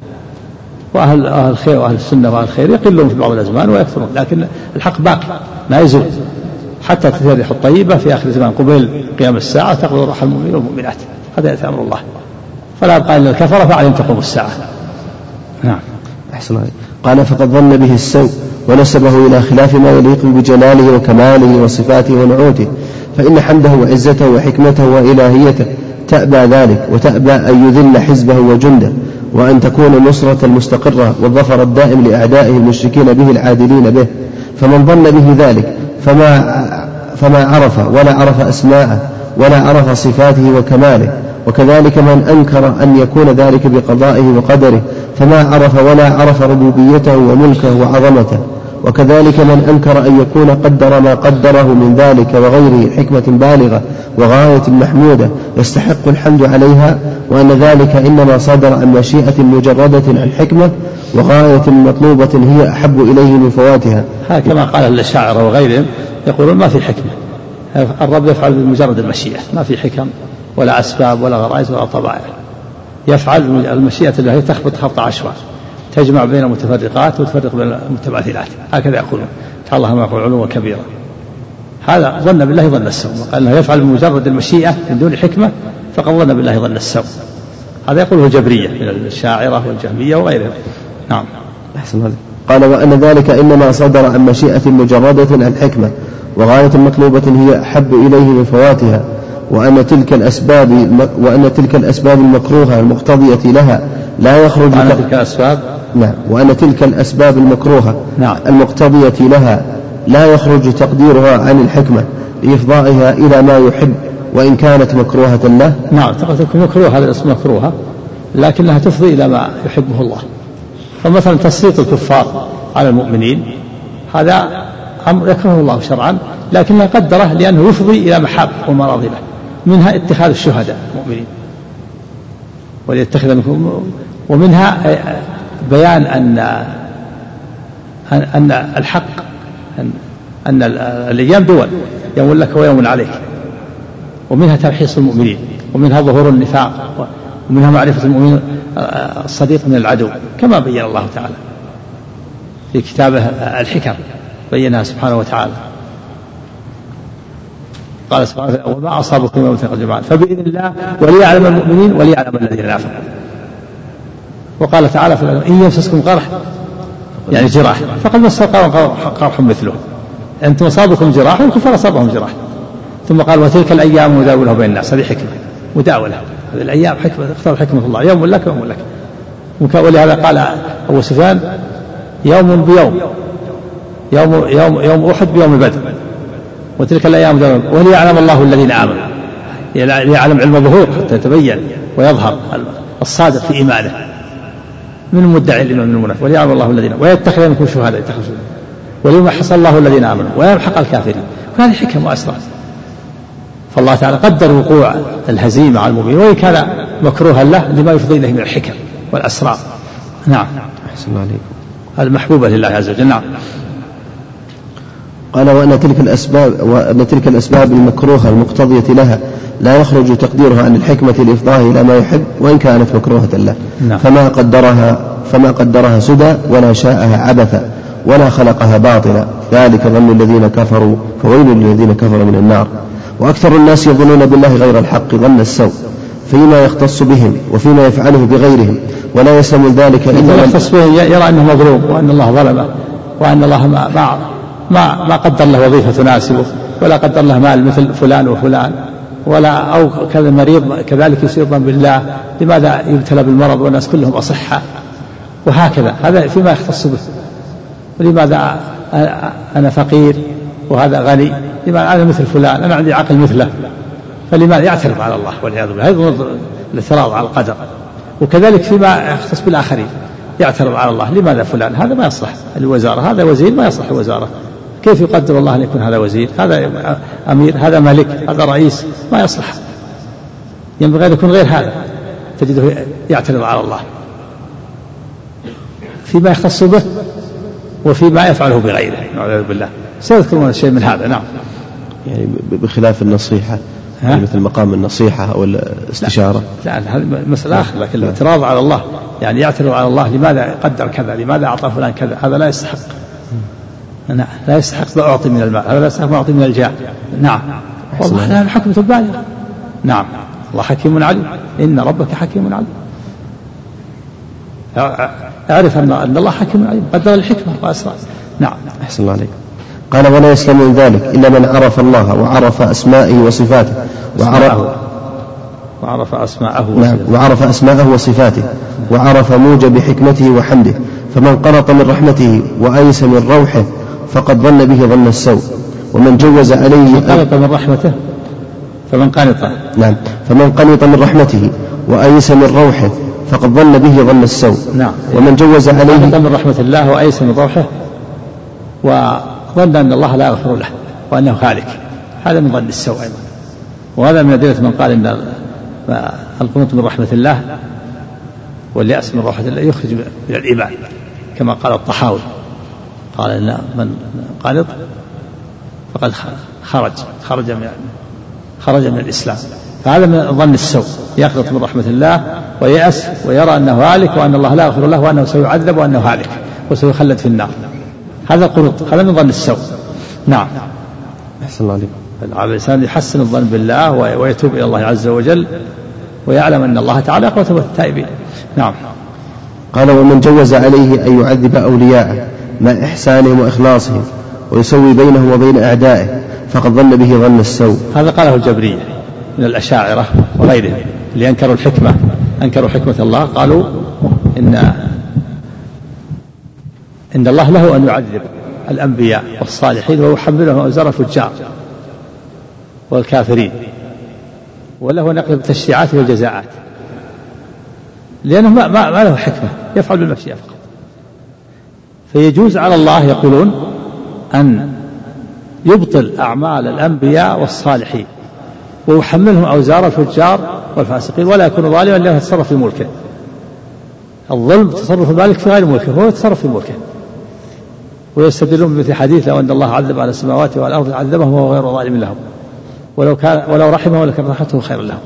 وأهل أهل الخير وأهل السنة وأهل الخير يقلون في بعض الأزمان ويكثرون، لكن الحق باقي لا يزول حتى تأتي الريح الطيبة في آخر الزمان قبيل قيام الساعة تقبض روح المؤمنين والمؤمنات. هذا يأتي أمر الله، فلا يبقى إلا الكفرة فعليهم تقوم الساعة. نعم. أحسن عليك. قال فقد ظن به السوء ونسبه إلى خلاف ما يليق بجلاله وكماله وصفاته ونعوته، فإن حمده وعزته وحكمته وإلهيته تأبى ذلك، وتأبى أن يذل حزبه وجنده، وأن تكون النصرة المستقرة والظفر الدائم لأعدائه المشركين به العادلين به. فمن ظن به ذلك فما, فما عرف ولا عرف أسماءه ولا عرف صفاته وكماله، وكذلك من أنكر أن يكون ذلك بقضائه وقدره فما عرف ولا عرف ربوبيته وملكه وعظمته، وكذلك من أنكر أن يكون قدر ما قدره من ذلك وغيره حكمة بالغة وغاية محمودة يستحق الحمد عليها، وأن ذلك إنما صدر عن مشيئة مجردة عن حكمة وغاية مطلوبة هي أحب إليه من فواتها. كما قال الشاعر وغيرهم يقولون ما في حكمة، الرب يفعل بمجرد المشيئة، ما في حكم ولا أسباب ولا غرائز ولا طبائع، يفعل المشيئة التي تخبط خبط عشواء تجمع بين المتفرقات وتفرق بين المتماثلات، هكذا يقولون. تعالى الله ما يقول علوا كبيرا. هذا ظن بالله ظن السوء، قال انه يفعل بمجرد المشيئة من دون حكمة فقد ظن بالله ظن السوء. هذا يقوله الجبرية من الشاعرة والجهمية وغيرهم. نعم. أحسن هذا. قال وأن ذلك إنما صدر عن مشيئة مجردة عن حكمة وغاية مطلوبة هي أحب إليه من فواتها، وأن تلك الأسباب وأن تلك الأسباب المكروهة المقتضية لها لا يخرج تلك الأسباب نعم وأن تلك الأسباب المكروهة نعم. المقتضية لها لا يخرج تقديرها عن الحكمة لإفضائها إلى ما يحب وإن كانت مكروهة له. نعم. تكون مكروهة، هذا الاسم مكروهة لكنها تفضي إلى ما يحبه الله. فمثلا تسليط الكفار على المؤمنين هذا أمر يكرهه الله شرعا، لكنه قدره لأنه يفضي إلى محاب ومراضي له، منها اتخاذ الشهداء المؤمنين وليتخذ، ومنها بيان أن أن الحق أن, أن الأيام دول يوم لك ويوم عليك، ومنها تمحيص المؤمنين، ومنها ظهور النفاق، ومنها معرفة المؤمنين الصديق من العدو، كما بين الله تعالى في كتابه الحكم بينها سبحانه وتعالى. قال سبحانه وتعالى وما أصابكم يوم التقى الجمعان فبإذن الله وليعلم المؤمنين وليعلم الذين نافقوا. وقال تعالى في إن يمسسكم قرح يعني جراح فقد مس قرح مثله، أنتم أصابكم جراح والكفار أصابهم جراح. ثم قال وتلك الأيام نداولها بين الناس، هذه حكمة مداولة، هذه الأيام حكمة اختار حكمة الله، يوم لك ويوم لك. ولهذا قال أبو سفيان يوم بيوم، يوم يوم يوم أحد بيوم بدر، وتلك الأيام داولها وليعلم الله الذين آمنوا، ليعلم علم الظهور حتى يتبين ويظهر الصادق في إيمانه من المدعي الإيمان من المنافق، وليعلم الله الذين ويتخذ منكم شهداء يتخذون وليمحص الله الذين آمنوا ويمحق الكافرين. وهذه حكم وأسرار. فالله تعالى قدر وقوع الهزيمة على المؤمنين وإن كان مكروها له لما يفضي إليه من الحكم والأسرار. نعم. أحسن عليكم. المحبوبة لله عز وجل. نعم. قال وأن تلك الأسباب وأن تلك الأسباب المكروهة المقتضية لها لا يخرج تقديرها عن الحكمة لإفضائه إلى ما يحب وإن كانت مكروهة له. نعم. فما قدرها فما قدرها سدى ولا شاءها عبثا ولا خلقها باطلا، ذلك ظن الذين كفروا فويل للذين كفروا من النار. وأكثر الناس يظنون بالله غير الحق ظن السوء فيما يختص بهم وفيما يفعله بغيرهم، ولا يسلم ذلك إلا من يختص به يرى أنه مظلوم وأن الله ظلمه وأن الله ما, ما, ما, ما قدر له وظيفة تناسبه، ولا قدر له مال مثل فلان وفلان، ولا أو كذا مريض كذلك يصير ظن بالله، لماذا يبتلى بالمرض والناس كلهم أصحاء، وهكذا هذا فيما يختص به. ولماذا أنا فقير وهذا غني، لماذا أنا مثل فلان، أنا عندي عقل مثله، فلماذا يعترض على الله والعياذ بالله، هذا الاعتراض على القدر. وكذلك فيما يختص بالآخرين يعترض على الله، لماذا فلان هذا ما يصلح الوزارة، هذا وزير ما يصلح الوزارة، كيف يقدر الله أن يكون هذا وزير، هذا أمير، هذا ملك، هذا رئيس، ما يصلح، ينبغي أن يكون غير هذا، تجده يعترض على الله فيما يختص به وفيما يفعله بغيره نعوذ بالله. سيذكرون شيء من هذا. نعم. يعني بخلاف النصيحة يعني مثل مقام النصيحة أو الاستشارة. لا, لا هذه مسألة آخر، لكن الاعتراض على الله يعني يعترض على الله، لماذا قدر كذا، لماذا أعطى فلان كذا، هذا لا يستحق، لا, لا يستحق ما أعطي من المال، هذا لا يستحق ما أعطي من الجاه. نعم. والله لا الحكمة البالغة. نعم. الله حكيم عليم، إن ربك حكيم عليم. أعرف أن الله حكيم عليم، قدر الحكمة وأسرار. نعم. أحسن الله عليك. قال ولا يسلم من ذلك إلا من عرف الله وعرف أسمائه وصفاته وعرف, وعرف أسماءه نعم وعرف أسماءه وصفاته وعرف موجب حكمته وحمده. فمن قنط من رحمته وأيس من روحه فقد ظن به ظن السوء. ومن جوز عليه قنط من رحمته فمن قنط نعم فمن قنط من رحمته وأيس من روحه فقد ظن به ظن السوء. نعم. ومن جوز عليه قنط من رحمة الله وأيس من روحه وظن أن الله لا يغفر له وأنه هالك، هذا من ظن السوء أيضا. وهذا من أدلة من قال إن القنوط من رحمة الله واليأس من رحمة الله يخرج من الإيمان، كما قال الطحاوي، قال إن من قنط فقد خرج خرج من خرج من الإسلام. فهذا من ظن السوء، يقنط من رحمة الله ويأس ويرى أنه هالك وأن الله لا يغفر له وأنه سيعذب وأنه هالك وسيخلد في النار، هذا القنوط، هذا من ظن السوء. نعم. أحسن الله عليك. الإنسان يحسن الظن بالله ويتوب إلى الله عز وجل ويعلم أن الله تعالى يقبل توبة التائبين. نعم. قال ومن جوز عليه أن يعذب أولياءه مع إحسانهم وإخلاصهم ويسوي بينهم وبين أعدائه فقد ظن به ظن السوء. هذا قاله الجبرية من الأشاعرة وغيرهم اللي أنكروا الحكمة، أنكروا حكمة الله، قالوا إن إن الله له أن يعذب الأنبياء والصالحين ويحملهم أوزار الفجار والكافرين، وله أن يقلب التشريعات والجزاءات، لأنه ما, ما, ما له حكمة، يفعل بالمشيئة فقط. فيجوز على الله يقولون أن يبطل أعمال الأنبياء والصالحين ويحملهم أوزار الفجار والفاسقين ولا يكون ظالما لأنه يتصرف في ملكه. الظلم تصرف المالك في غير ملكه، هو يتصرف في ملكه. ويستدلون بمثل حديث لو أن الله عذب على السماوات والأرض عذبهم وهو غير ظالم لهم ولو كان ولو رحمه لكان رحمته خيرا لهم.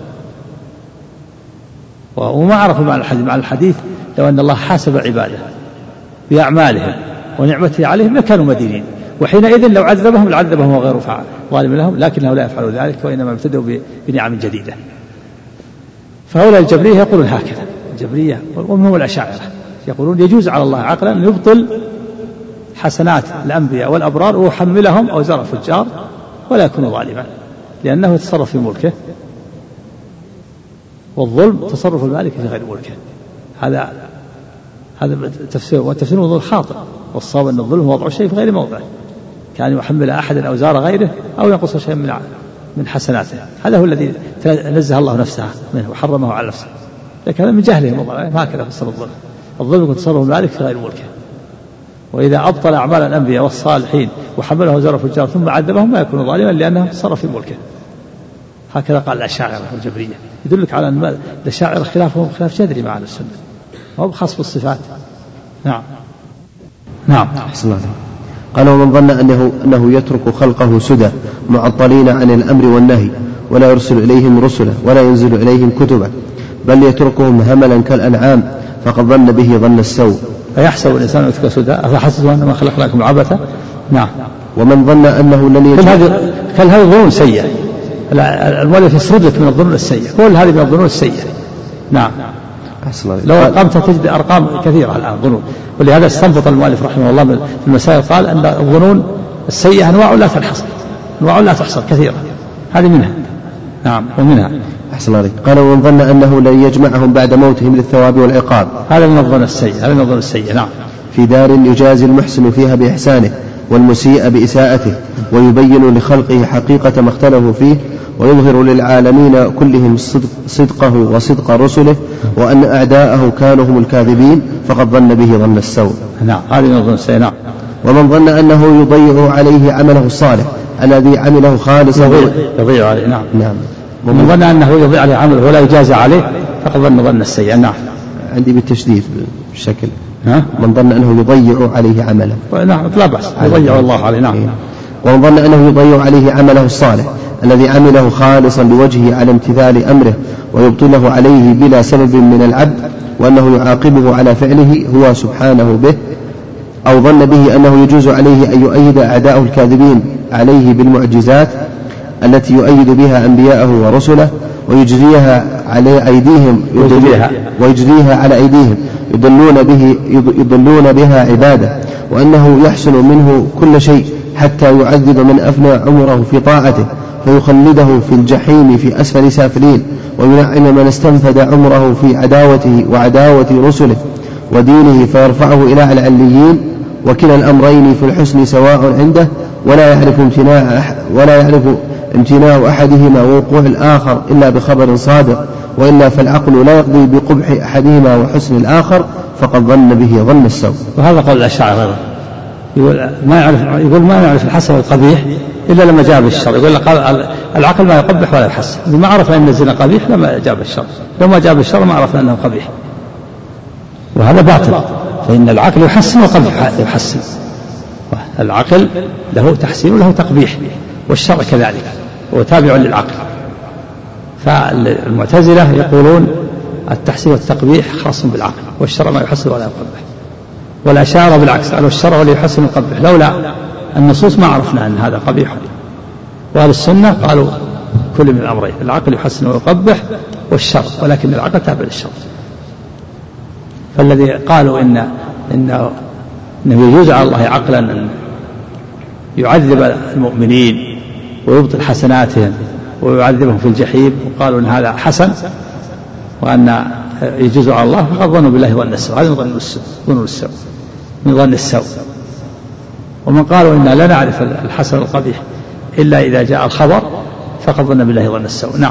وما عرفوا معنى الحديث، معنى الحديث لو أن الله حاسب عباده بأعمالهم ونعمته عليهم لكانوا مدينين، وحينئذ لو عذبهم لعذبهم وهو غير ظالم لهم، لكنه لا يفعل ذلك وإنما ابتدوا بنعم جديدة. فهؤلاء الجبرية يقولون هكذا، الجبرية وهم الأشاعرة يقولون يجوز على الله عقلا أن يبطل حسنات الأنبياء والأبرار ويحملهم أوزار الفجار ولا يكون ظالما لأنه يتصرف في ملكه، والظلم تصرف المالك في غير ملكه. هذا هذا تفسير، والتفسير موضوع خاطئ، والصواب أن الظلم هو وضع شيء في غير موضعه، كان يحمل أحد أوزار غيره أو ينقص شيئا من من حسناته، هذا هو الذي نزه الله نفسه منه وحرمه على نفسه، لكن هذا من جهله هكذا فسر الظلم. الظلم يكون تصرف المالك في غير ملكه، وإذا أبطل أعمال الأنبياء والصالحين وحمله أوزار الفجار ثم عذبهم ما يكون ظالما لأنه تصرف في ملكه. هكذا قال الأشاعرة والجبرية، يدلك على أن الأشاعرة خلافهم خلاف جذري مع أهل السنة، هو خاص بالصفات. نعم. نعم. أحسن الله. قال ومن ظن أنه, أنه يترك خلقه سدى معطلين عن الأمر والنهي ولا يرسل إليهم رسله ولا ينزل إليهم كتبه بل يتركهم هملا كالأنعام فقد ظن به ظن السوء. أيحسب الإنسان أن يترك سدى أفحسبتم أنما خلقناكم عبثا. نعم. ومن ظن أنه لن يجمع كل هذه الظنون سيئة. المؤلف يسرد لك من الظنون السيئة، كل هذه من الظنون السيئة. نعم. لو أرقمت تجد أرقام كثيرة الآن ظنون، ولهذا استنبط المؤلف رحمه الله في المسائل قال أن الظنون السيئة أنواع لا تنحصر، أنواع لا تحصر كثيرة، هذه منها. نعم. ومنها أحسن عليك. قال ومن ظن أنه لن يجمعهم بعد موتهم للثواب والعقاب، هذا من الظن السيء، هذا من الظن السيء. نعم. في دار يجازي المحسن فيها بإحسانه والمسيء بإساءته، ويبين لخلقه حقيقة ما اختلفوا فيه، ويظهر للعالمين كلهم صدقه وصدق رسله، وأن أعداءه كانوا هم الكاذبين، فقد ظن به ظن السوء. نعم. هذه من الظن السيء. نعم. ومن ظن أنه يضيع عليه عمله الصالح الذي عمله خالصا يضيع, يضيع عليه. نعم. نعم. ومن ظن أنه يضيع عليه عمله ولا يجازى عليه فقد ظن ظن السيء. نعم. عندي بالتشديد بالشكل. ها؟ من ظن أنه يضيع عليه عمله. نعم. لا بأس، يضيع الله عليه. نعم. ومن ظن أنه يضيع عليه عمله الصالح الذي عمله خالصا لوجهه على امتثال أمره، ويبطله عليه بلا سبب من العبد، وأنه يعاقبه على فعله هو سبحانه به، أو ظن به أنه يجوز عليه أن يؤيد أعداءه الكاذبين عليه بالمعجزات التي يؤيد بها أنبياءه ورسله، ويجريها على أيديهم ويجريها على أيديهم يضلون به يضلون بها عباده، وأنه يحسن منه كل شيء حتى يعذب من أفنى عمره في طاعته فيخلده في الجحيم في أسفل سافلين، وينعم من استنفد عمره في عداوته وعداوة رسله ودينه فيرفعه إلى العليين، وكلا الأمرين في الحسن سواء عنده، ولا يعرف امتناع ولا يعرف امتناع أحدهما ووقوع الآخر إلا بخبر صادق، وإلا فالعقل لا يقضي بقبح أحدهما وحسن الآخر، فقد ظن به ظن السوء. وهذا قول الأشاعرة، يقول ما يعرف يقول ما يعرف الحسن والقبيح إلا لما جاء بالشر، يقول العقل ما يقبح ولا يحسن، ما عرف أن الزنا قبيح لما جاء بالشر، لو ما جاء بالشر ما عرف أنه قبيح، وهذا باطل، فإن العقل يحسن والقبيح يحسن، العقل له تحسين وله تقبيح، والشرع كذلك هو تابع للعقل. فالمعتزلة يقولون التحسين والتقبيح خاص بالعقل، والشرع ما يحسن ولا يقبح، والأشاعرة بالعكس قالوا الشرع ولا يحسن ويقبح، لولا النصوص ما عرفنا أن هذا قبيح، وأهل السنة قالوا كل من الأمرين، العقل يحسن ويقبح والشرع، ولكن العقل تابع للشرع. فالذي قالوا إن إنه إنه يجوز على الله عقلا أن يعذب المؤمنين ويبطل حسناتهم ويعذبهم في الجحيم، وقالوا إن هذا حسن وأن يجوز على الله، فقد ظنوا بالله ظن السوء، هذا من ظن السوء من ظن السوء. ومن قالوا إنا لا نعرف الحسن القبيح إلا إذا جاء الخبر، فقد ظن بالله ظن السوء. نعم.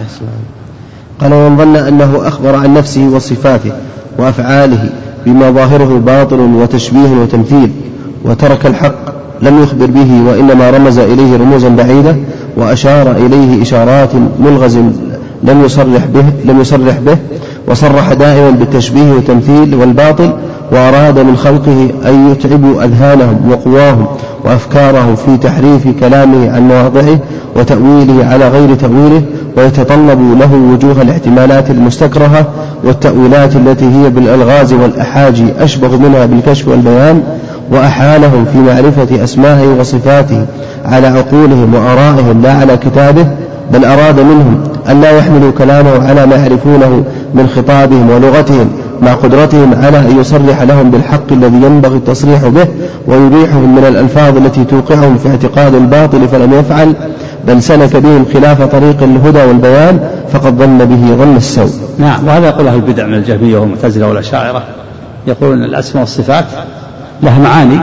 قال ومن ظن أنه أخبر عن نفسه وصفاته وأفعاله بما ظاهره باطل وتشبيه وتمثيل، وترك الحق لم يخبر به، وإنما رمز إليه رموزا بعيدة، وأشار إليه إشارات ملغز لم يصرح به لم يصرح به وصرح دائما بالتشبيه والتمثيل والباطل، وأراد من خلقه أن يتعبوا أذهانهم وقواهم وأفكارهم في تحريف كلامه عن مواضعه وتأويله على غير تأويله، ويتطلب له وجوه الاحتمالات المستكرهة والتأويلات التي هي بالألغاز والأحاجي أشبه منها بالكشف والبيان، وأحالهم في معرفة أسمائه وصفاته على عقولهم وآرائهم لا على كتابه، بل أراد منهم أن لا يحملوا كلامه على ما يعرفونه من خطابهم ولغتهم، مع قدرتهم على أن يصرح لهم بالحق الذي ينبغي التصريح به، ويريحهم من الألفاظ التي توقعهم في اعتقاد الباطل فلم يفعل، بل سلك بهم خلاف طريق الهدى والبيان، فقد ظن به ظن السوء. نعم. وهذا يقول أهل البدع من الجهمية والمعتزلة والأشاعرة، يقولون الأسماء والصفات لها معاني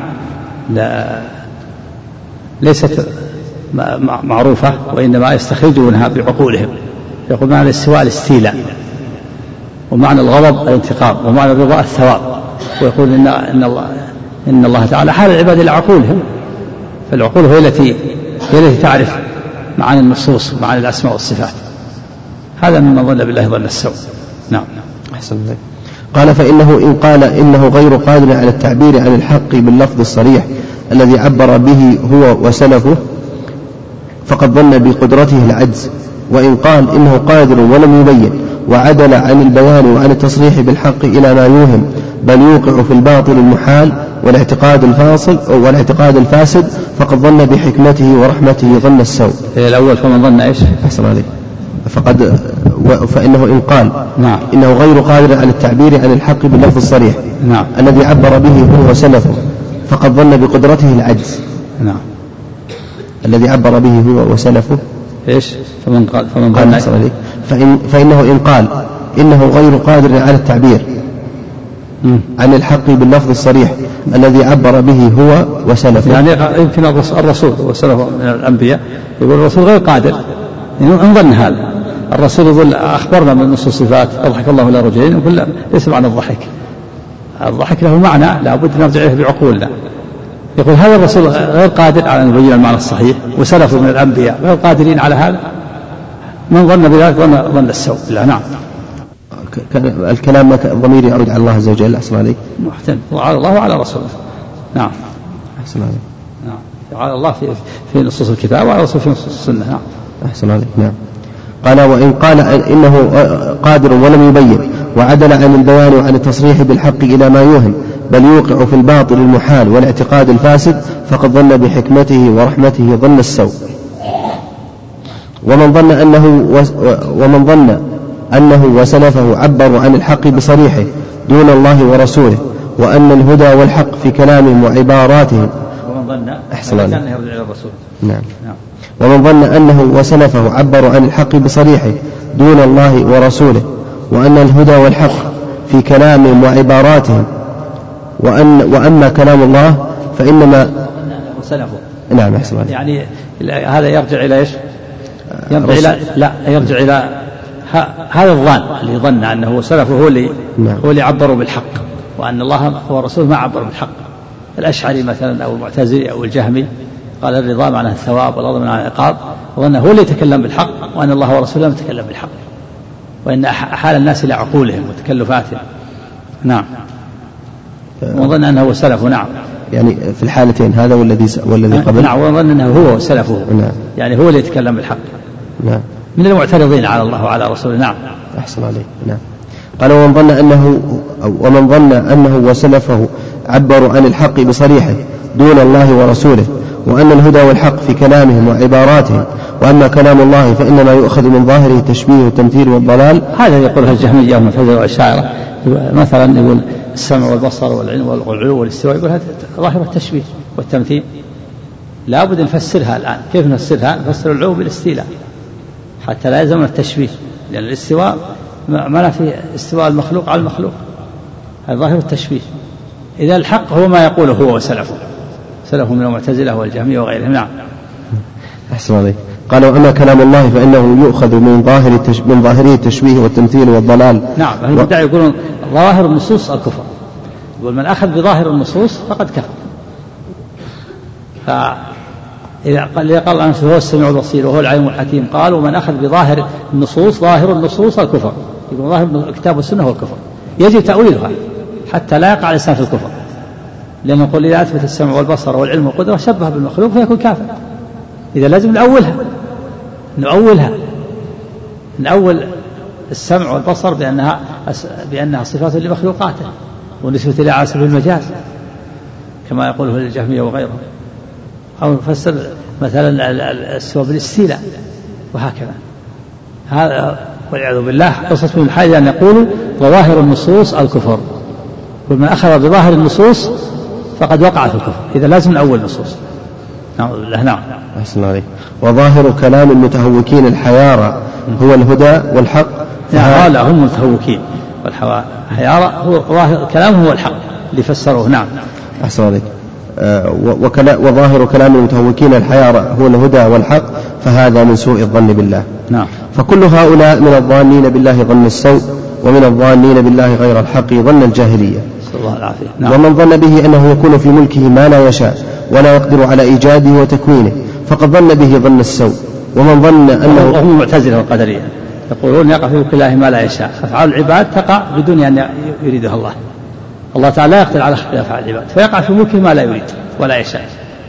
لا ليست معروفة، وإنما يستخرجونها بعقولهم. يقول معنى الاستواء الاستيلاء، ومعنى الغضب الانتقام، ومعنى الرضا الثواب، ويقول إن, إن, الله, إن الله تعالى حال العباد إلى عقولهم، فالعقول هي التي هي التي تعرف معاني النصوص ومعاني الأسماء والصفات. هذا مما ظن بالله ظن السوء. نعم. أحسن الله. قال فإنه إن قال إنه غير قادر على التعبير عن الحق باللفظ الصريح الذي عبر به هو وسلفه، فقد ظن بقدرته العجز، وإن قال إنه قادر ولم يبين وعدل عن البيان وعن التصريح بالحق إلى ما يوهم، بل يوقع في الباطل المحال والاعتقاد الفاصل والاعتقاد الفاسد فقد ظن بحكمته ورحمته ظن السوء. الأول فمن ظن إيش؟ أحسن عليك. فقد فإنه إن قال نعم. إنه غير قادر على التعبير عن الحق باللفظ الصريح نعم. الذي عبر به هو وسلفه فقد ظن بقدرته العجز. نعم. الذي عبر به هو وسلفه إيش؟ فمن قال فمن قال عليك فإن فإنه إن قال إنه غير قادر على التعبير م. عن الحق باللفظ الصريح الذي عبر به هو وسلفه. يعني يمكن الرسول وسلفه من الأنبياء يقول الرسول غير قادر، إن ظن هذا. الرسول يقول أخبرنا من نصوص الصفات أضحك الله إلى رجلين، يقول لا ليس معنى الضحك، الضحك له معنى لابد أن نرجع إليه بعقولنا. يقول هذا الرسول غير قادر على أن يبين المعنى الصحيح وسلفه من الأنبياء غير قادرين على هذا، من ظن بذلك ظن ظن السوء. لا نعم. الكلام الضمير يعود على الله عز وجل. أحسن عليك. محتمل وعلى الله وعلى رسوله. نعم. أحسن عليك. نعم. على الله في في نصوص الكتاب وعلى رسوله في نصوص السنة. نعم. أحسن عليك. نعم. قال وإن قال إنه قادر ولم يبين وعدل عن البيان وعن التصريح بالحق إلى ما يوهم بل يوقع في الباطل المحال والاعتقاد الفاسد فقد ظن بحكمته ورحمته ظن السوء. ومن ظن أنه ومن ظن أنه وسلفه عبروا عن الحق بصريحه دون الله ورسوله وأن الهدى والحق في كلامهم وعباراتهم. ومن ظن أحسن عليك. نعم. ومن ظن أنه وسلفه عبروا عن الحق بصريحه دون الله ورسوله وأن الهدى والحق في كلامهم وعباراتهم وأن وأما كلام الله فإنما وسلفه. نعم. أحسن عليك. يعني هذا يرجع إلى إيش؟ يرجع إلى لا يرجع إلى هذا الظن اللي ظن أنه سلفه هو اللي نعم. هو اللي عبروا بالحق وأن الله ورسوله ما عبروا بالحق. الأشعري مثلا أو المعتزلي أو الجهمي قال الرضا معناه الثواب والرضا معناه العقاب، وظن هو اللي يتكلم بالحق وأن الله ورسوله لم يتكلم بالحق، وإن أحال الناس إلى عقولهم وتكلفاتهم. نعم. وظن أنه هو سلفه. نعم. يعني في الحالتين هذا والذي والذي قبل. نعم. وظن أنه هو سلفه. نعم. يعني هو اللي يتكلم بالحق. نعم. من المعترضين على الله وعلى رسوله. نعم. أحسن عليك. نعم. قال ومن ظن أنه أو ومن ظن أنه وسلفه عبروا عن الحق بصريحه دون الله ورسوله وأن الهدى والحق في كلامهم وعباراتهم وأما كلام الله فإنما يؤخذ من ظاهره التشبيه والتمثيل والضلال. هذا يقولها الجهمية والمعتزلة والأشاعرة مثلا، يقول السمع والبصر والعلم والعلو والاستواء، يقول هذا ظاهر التشبيه والتمثيل. لا بد نفسرها الآن. كيف نفسرها؟ نفسر العلو بالاستيلاء حتى لا يلزم التشبيه، لأن الاستواء ما في استواء المخلوق على المخلوق، هذا ظاهر التشبيه. إذا الحق هو ما يقوله هو وسلفه، سلفه من المعتزلة والجهمية وغيرهم. نعم. أحسن عليك. قال وأما كلام الله فإنه يؤخذ من ظاهر من ظاهره التشبيه والتمثيل والضلال. نعم. المدعي يقولون ظواهر النصوص الكفر، يقول من أخذ بظاهر النصوص فقد كفر. فإذا قال قال عنه هو السميع البصير وهو العليم الحكيم، قال ومن أخذ بظاهر النصوص ظاهر النصوص الكفر، يقول ظاهر الكتاب والسنة هو الكفر، يجب تأويلها حتى لا يقع الإنسان في الكفر، لأن نقول إذا أثبت السمع والبصر والعلم والقدرة شبه بالمخلوق فيكون كافر. إذا لازم نأولها نأولها نأول السمع والبصر بأنها بأنها صفات لمخلوقاته ونسبة إلى على سبيل المجاز كما يقوله الجهمية وغيرهم، أو نفسر مثلا السوى بالاستيلاء وهكذا. هذا والعياذ بالله قصة من الحاجة أن يقولوا ظواهر النصوص الكفر، ومن أخذ بظاهر النصوص فقد وقع في الكفر. إذا لازم نأول النصوص. نعم بالله. نعم. أحسن عليك. وظاهر كلام المتهوكين الحيارى هو الهدى والحق. نعم. لا هم المتهوكين والحيارى هو ظاهر كلامه هو الحق اللي فسروه. نعم. أحسن عليك. آه وظاهر كلام المتهوكين الحيارى هو الهدى والحق، فهذا من سوء الظن بالله. نعم. فكل هؤلاء من الظانين بالله ظن السوء، ومن الظانين بالله غير الحق ظن الجاهلية. الله العافية. نعم. ومن ظن به أنه يكون في ملكه ما لا يشاء ولا يقدر على إيجاده وتكوينه فقد ظن به ظن السوء. ومن ظن أنه وهم المعتزلة والقدرية يقولون يقع في ملك الله ما لا يشاء، أفعال العباد تقع بدون أن يريدها الله. الله تعالى لا يقدر على خلق أفعال العباد فيقع في ملكه ما لا يريد ولا يشاء،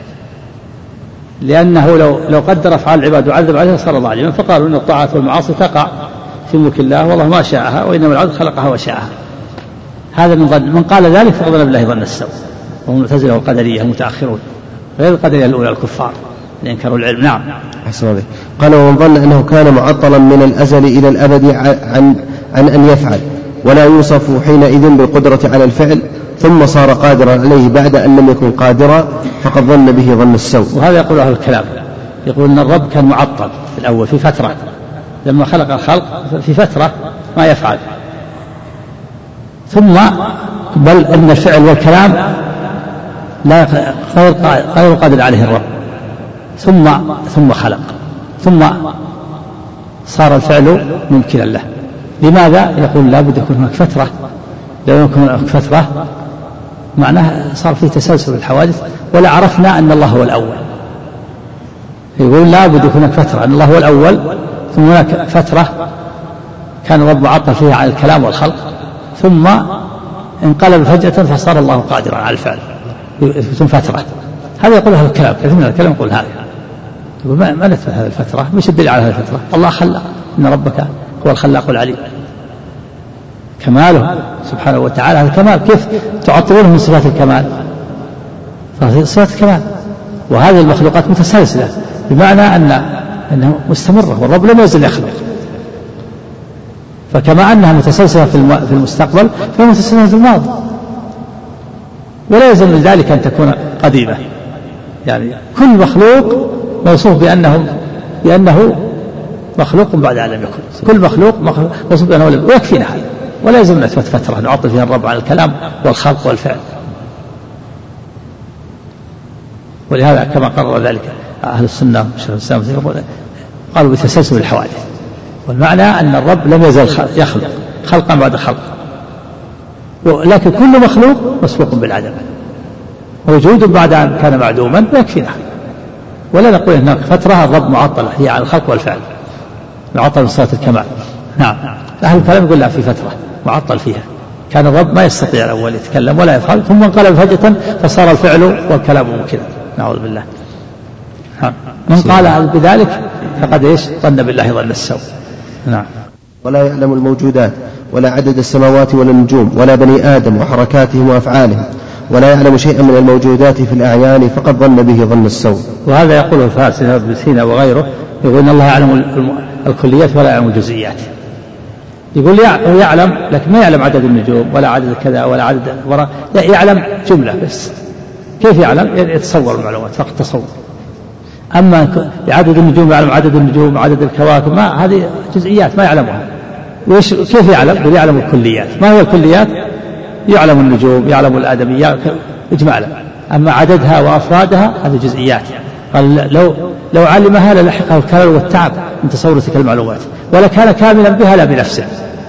لأنه لو لو قدر أفعال العباد وعذب عليها صار ظالما. فقالوا إن الطاعات والمعاصي تقع في ملك الله والله ما شاءها، وإنما العبد خلقها وشاءها. هذا من ظن. من قال ذلك فقد ظن بالله ظن السوء، وهم المعتزلة والقدرية المتأخرون غير القدرية الأولى الكفار اللي انكروا العلم. نعم. أحسن عليك. قال ومن ظن أنه كان معطلا من الأزل إلى الأبد عن عن أن يفعل ولا يوصف حينئذ بالقدرة على الفعل ثم صار قادرا عليه بعد أن لم يكن قادرا فقد ظن به ظن السوء. وهذا يقول أهل الكلام، يقول أن الرب كان معطل في الأول في فترة لما خلق الخلق في فترة ما يفعل، ثم بل أن الفعل والكلام لا غير قادر عليه الرب، ثم ثم خلق ثم صار الفعل ممكنا له. لماذا؟ يقول لا بد يكون هناك فترة، لو يكون هناك فترة معناه صار فيه تسلسل الحوادث ولا عرفنا أن الله هو الأول. يقول لا بد يكون هناك فترة أن الله هو الأول، ثم هناك فترة كان الرب معطل فيها على الكلام والخلق، ثم انقلب فجأة فصار الله قادرا على الفعل ثم فترة. هذا يقول أهل الكلام، كثير من الكلام يقول هذا، يقول ما, ما نثبت هذه الفترة، مش الدليل على هذه الفترة؟ الله خلق، إن ربك هو الخلاق العليم، كماله سبحانه وتعالى هذا الكمال، كيف تعطلونه من صفات الكمال؟ فهذه صفات الكمال، وهذه المخلوقات متسلسلة بمعنى أن أنها مستمرة، والرب لم يزل يخلق، فكما أنها متسلسلة في المستقبل فهي متسلسلة في الماضي، ولا يلزم من ذلك أن تكون قديمة. يعني كل مخلوق موصوف بأنه بأنه مخلوق بعد أن لم يكن، كل مخلوق موصوف بأنه لم، ويكفينا هذا، ولا يلزم نثبت فترة نعطل فيها الرب على الكلام والخلق والفعل. ولهذا كما قرر ذلك أهل السنة شيخ الإسلام قالوا بتسلسل الحوادث، والمعنى أن الرب لم يزل يخلق خلقا بعد خلق، لكن كل مخلوق مسبوق بالعدم، وجود بعد أن كان معدوما يكفينا، ولا نقول هناك فترة الرب معطلة هي على الخلق والفعل، معطل من صفات الكمال. نعم. أهل الكلام يقول لا، في فترة معطل فيها كان الرب ما يستطيع الأول يتكلم ولا يفعل، ثم انقلب فجأة فصار الفعل والكلام ممكنا، نعوذ بالله. من قال بذلك فقد ايش؟ ظن بالله ظن السوء. نعم. ولا يعلم الموجودات ولا عدد السماوات ولا النجوم ولا بني آدم وحركاتهم وأفعالهم، ولا يعلم شيئا من الموجودات في الأعيان فقد ظن به ظن السوء. وهذا يقوله الفلاسفة ابن سينا وغيره، يقول إن الله يعلم الكليات ولا يعلم الجزئيات. يقول يعلم لكن ما يعلم عدد النجوم ولا عدد كذا ولا عدد وراء، يعلم جملة بس. كيف يعلم؟ يتصور المعلومات فقط تصور. أما عدد النجوم يعلم عدد النجوم عدد الكواكب، ما هذه جزئيات ما يعلمها. ويش كيف يعلم؟ يقول يعلم الكليات. ما هو الكليات؟ يعلم النجوم يعلم الآدميات إجمالا، أما عددها وأفرادها هذه جزئيات. قال لو لو علمها للحقه الكلل والتعب من تصور تلك المعلومات، ولا كان كاملا بها لا بنفسه.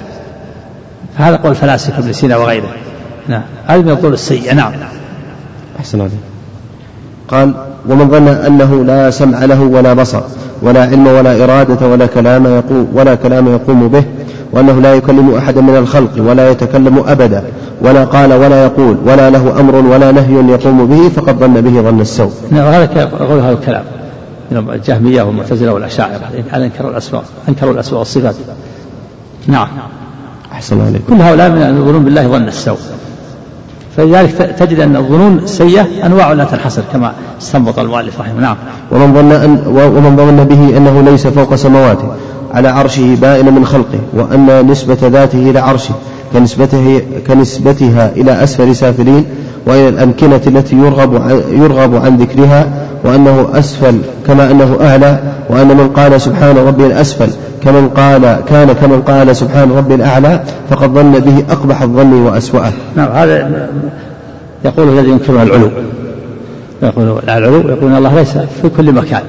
فهذا قول الفلاسفة ابن سينا وغيره. نعم. هذا من القول السيء. نعم. أحسن عليك. قال ومن ظن أنه لا سمع له ولا بصر ولا علم ولا إرادة ولا كلام يقوم ولا كلام يقوم به، وأنه لا يكلم أحدا من الخلق ولا يتكلم أبدا ولا قال ولا يقول ولا له أمر ولا نهي يقوم به فقد ظن به ظن السوء. نعم. هذا يقول هذا الكلام الجهمية والمعتزلة والأشاعرة أنكروا الأسماء أنكروا الأسماء والصفات. نعم. أحسن عليك. كل هؤلاء من يظنون بالله ظن السوء، فلذلك تجد أن الظنون السيئة أنواع لا تنحصر كما استنبط المؤلف رحمه. نعم. ومن ظن أن ومن ظن به أنه ليس فوق سماواته على عرشه بائن من خلقه، وأن نسبة ذاته إلى عرشه كنسبته كنسبتها إلى أسفل سافلين وإلى الأمكنة التي يرغب يرغب عن ذكرها، وأنه أسفل كما أنه أعلى، وأن من قال سبحان ربي الأسفل كمن قال كان كمن قال سبحان ربي الأعلى فقد ظن به أقبح الظن وأسوأه. نعم. هذا يقول الذي ينكرون العلو، يقول العلو يقول الله ليس في كل مكان،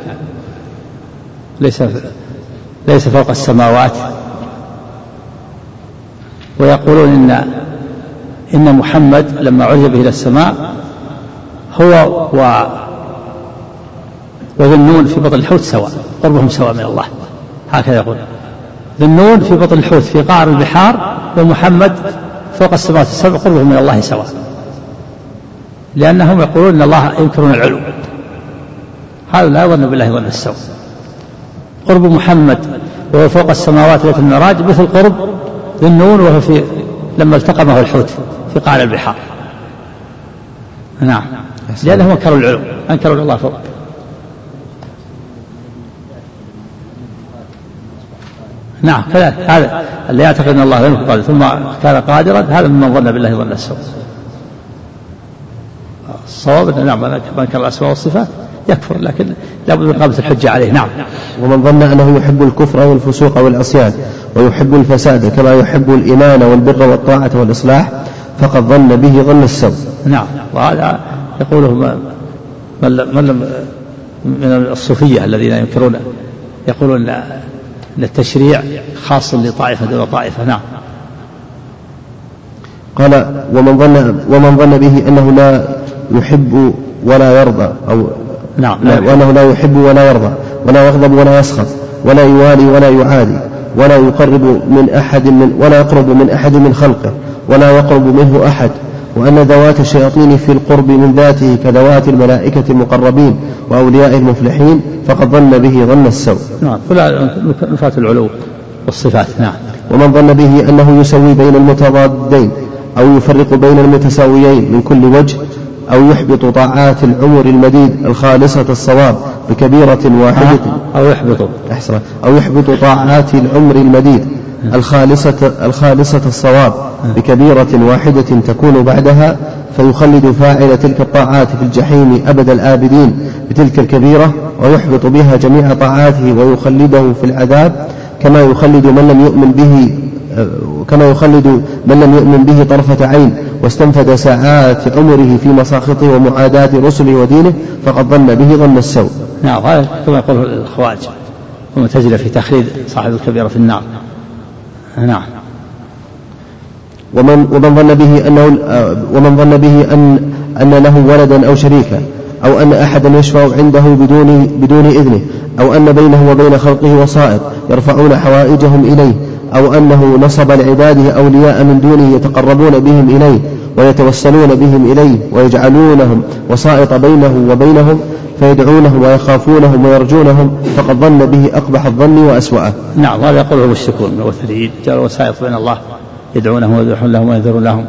ليس ليس فوق السماوات، ويقولون إن إن محمد لما عرج به إلى السماء هو و وذنون في بطن الحوت سواء، قربهم سواء من الله، هكذا يقول. ذنون في بطن الحوت في قعر البحار، ومحمد فوق السماوات السبع قربهم من الله سواء، لأنهم يقولون إن الله ينكرون العلو. هذا لا يظن بالله ظن السوء. قرب محمد وهو فوق السماوات ليلة المعراج مثل قرب ذنون وهو في لما التقمه الحوت في قاع البحار. نعم، لأنهم أنكروا العلو، أنكروا الله فوق. نعم كذلك، هذا اللي يعتقد أن الله لم يكن قادر ثم كان قادرا، هذا ممن ظن بالله ظن السوء. الصواب أن نعم من أنكر الأسماء والصفات يكفر، لكن لابد من إقامة الحجة عليه. نعم. ومن ظن أنه يحب الكفر والفسوق والعصيان ويحب الفساد كما يحب الإيمان والبر والطاعة والإصلاح فقد ظن به ظن السوء. نعم، وهذا يقوله من لم من الصوفية الذين ينكرون يقولون أن التشريع خاص لطائفة دون طائفة. نعم. قال ومن ظن ومن ظن به أنه لا يحب ولا يرضى أو نعم لا وأنه لا يحب ولا يرضى ولا يغضب ولا يسخط ولا يوالي ولا يعادي ولا يقرب من أحد من ولا يقرب من أحد من خلقه ولا يقرب منه أحد، وأن ذوات الشياطين في القرب من ذاته كذوات الملائكة المقربين وأولياء المفلحين فقد ظن به ظن السوء. نعم، كلها نفاة العلو والصفات. نعم. ومن ظن به أنه يسوي بين المتضادين أو يفرق بين المتساويين من كل وجه أو يحبط طاعات العمر المديد الخالصة الصواب بكبيرة واحدة أو يحبط أحسن أو يحبط طاعات العمر المديد الخالصة الخالصة الصواب بكبيرة واحدة تكون بعدها فيخلد فاعل تلك الطاعات في الجحيم أبد الآبدين بتلك الكبيرة ويحبط بها جميع طاعاته ويخلده في العذاب كما يخلد من لم يؤمن به كما يخلد من لم يؤمن به طرفة عين واستنفد ساعات عمره في مساخطه ومعاداة رسله ودينه فقد ظن به ظن السوء. نعم، هذا كما يقول الخوارج ومعتزلة في تخليد صاحب الكبيرة في النار. نعم. ومن ومن ظن به أنه ومن ظن به أن أن له ولدا أو شريكا أو أن أحدا يشفع عنده بدون بدون إذنه أو أن بينه وبين خلقه وسائط يرفعون حوائجهم إليه أو أنه نصب لعباده أولياء من دونه يتقربون بهم إليه ويتوسلون بهم إليه ويجعلونهم وسائط بينه وبينهم فيدعونهم ويخافونهم ويرجونهم فقد ظن به أقبح الظن وأسوأه. نعم، هذا يقوله المشركون والوثنيين، جعلوا وسائط بين الله يدعونهم ويذبحون لهم وينذرون لهم،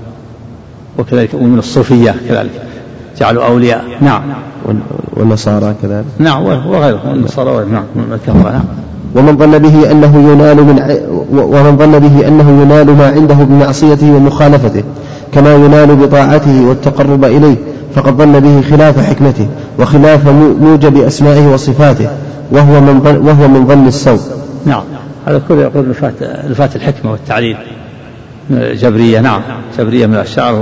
وكذلك من الصوفية كذلك جعلوا أولياء. نعم. والنصارى كذلك. نعم، وغيرهم النصارى. نعم. نعم. ومن ظن به أنه ينال من ع... ومن ظن به أنه ينال ما عنده بمعصيته ومخالفته كما ينال بطاعته والتقرب إليه فقد ظن به خلاف حكمته وخلاف موجب أسمائه وصفاته وهو من ظن وهو من ظن السوء. نعم، هذا كله يقول نفاة الحكمة والتعليل جبرية. نعم، جبرية من الأشاعرة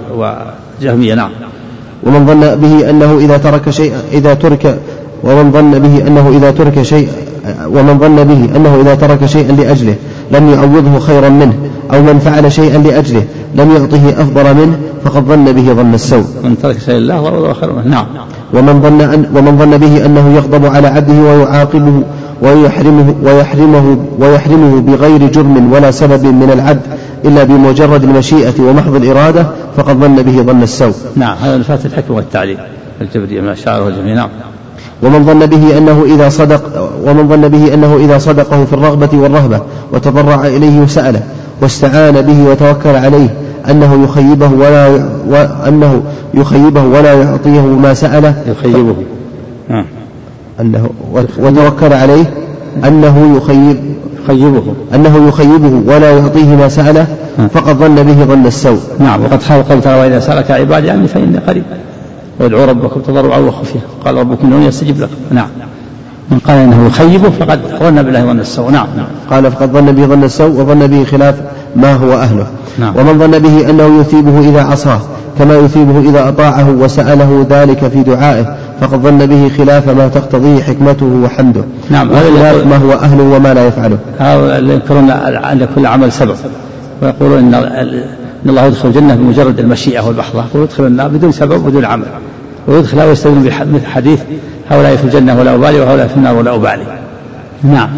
وجهمية. نعم. ومن ظن به أنه إذا ترك شيئا إذا ترك ومن ظن به أنه إذا ترك شيء ومن ظن به أنه إذا ترك شيئا لأجله لم يعوضه خيرا منه أو من فعل شيئا لأجله لم يعطه أفضل منه فقد ظن به ظن السوء. من ترك شيئا لله وعوضه خيرا منه. نعم. ومن ظن أن ومن ظن به أنه يغضب على عبده ويعاقبه ويحرمه ويحرمه ويحرمه بغير جرم ولا سبب من العبد إلا بمجرد المشيئة ومحض الإرادة فقد ظن به ظن السوء. نعم، هذا نفاة الحكمة والتعليل الجبرية من الأشاعرة والجهمية. نعم. ومن ظن به أنه إذا صدق ومن ظن به أنه إذا صدقه في الرغبة والرهبة وتضرع إليه وسأله واستعان به وتوكل عليه أنه يخيبه ولا وأنه يخيبه ولا يعطيه ما سأله يخيبه ف... أنه وتوكل عليه أنه يخيب يخيبه أنه يخيبه ولا يعطيه ما سأله فقد ظن به ظن السوء. نعم، وقد حال قوله تعالى وإذا سألك عبادي عني فإني قريب وادعوا ربكم تضرعا وخفيا قال ربكم ادعوني استجب لكم. نعم. من قال انه يخيبه فقد ظن بالله ظن السوء. نعم. قال فقد ظن به ظن السوء وظن به خلاف ما هو أهله. نعم. ومن ظن به أنه يثيبه إذا عصاه كما يثيبه إذا أطاعه وسأله ذلك في دعائه فقد ظن به خلاف ما تقتضيه حكمته وحمده. نعم. وخلاف ما هو أهله وما لا يفعله. هؤلاء اللي ينكرون أن كل عمل سبب ويقولون إن إن الله يدخل الجنة بمجرد المشيئة والبحث ويدخل النار بدون سبب بدون عمل ويدخل ويستدل بمثل حديث هؤلاء في الجنة ولا أبالي وهؤلاء في النار ولا أبالي. نعم.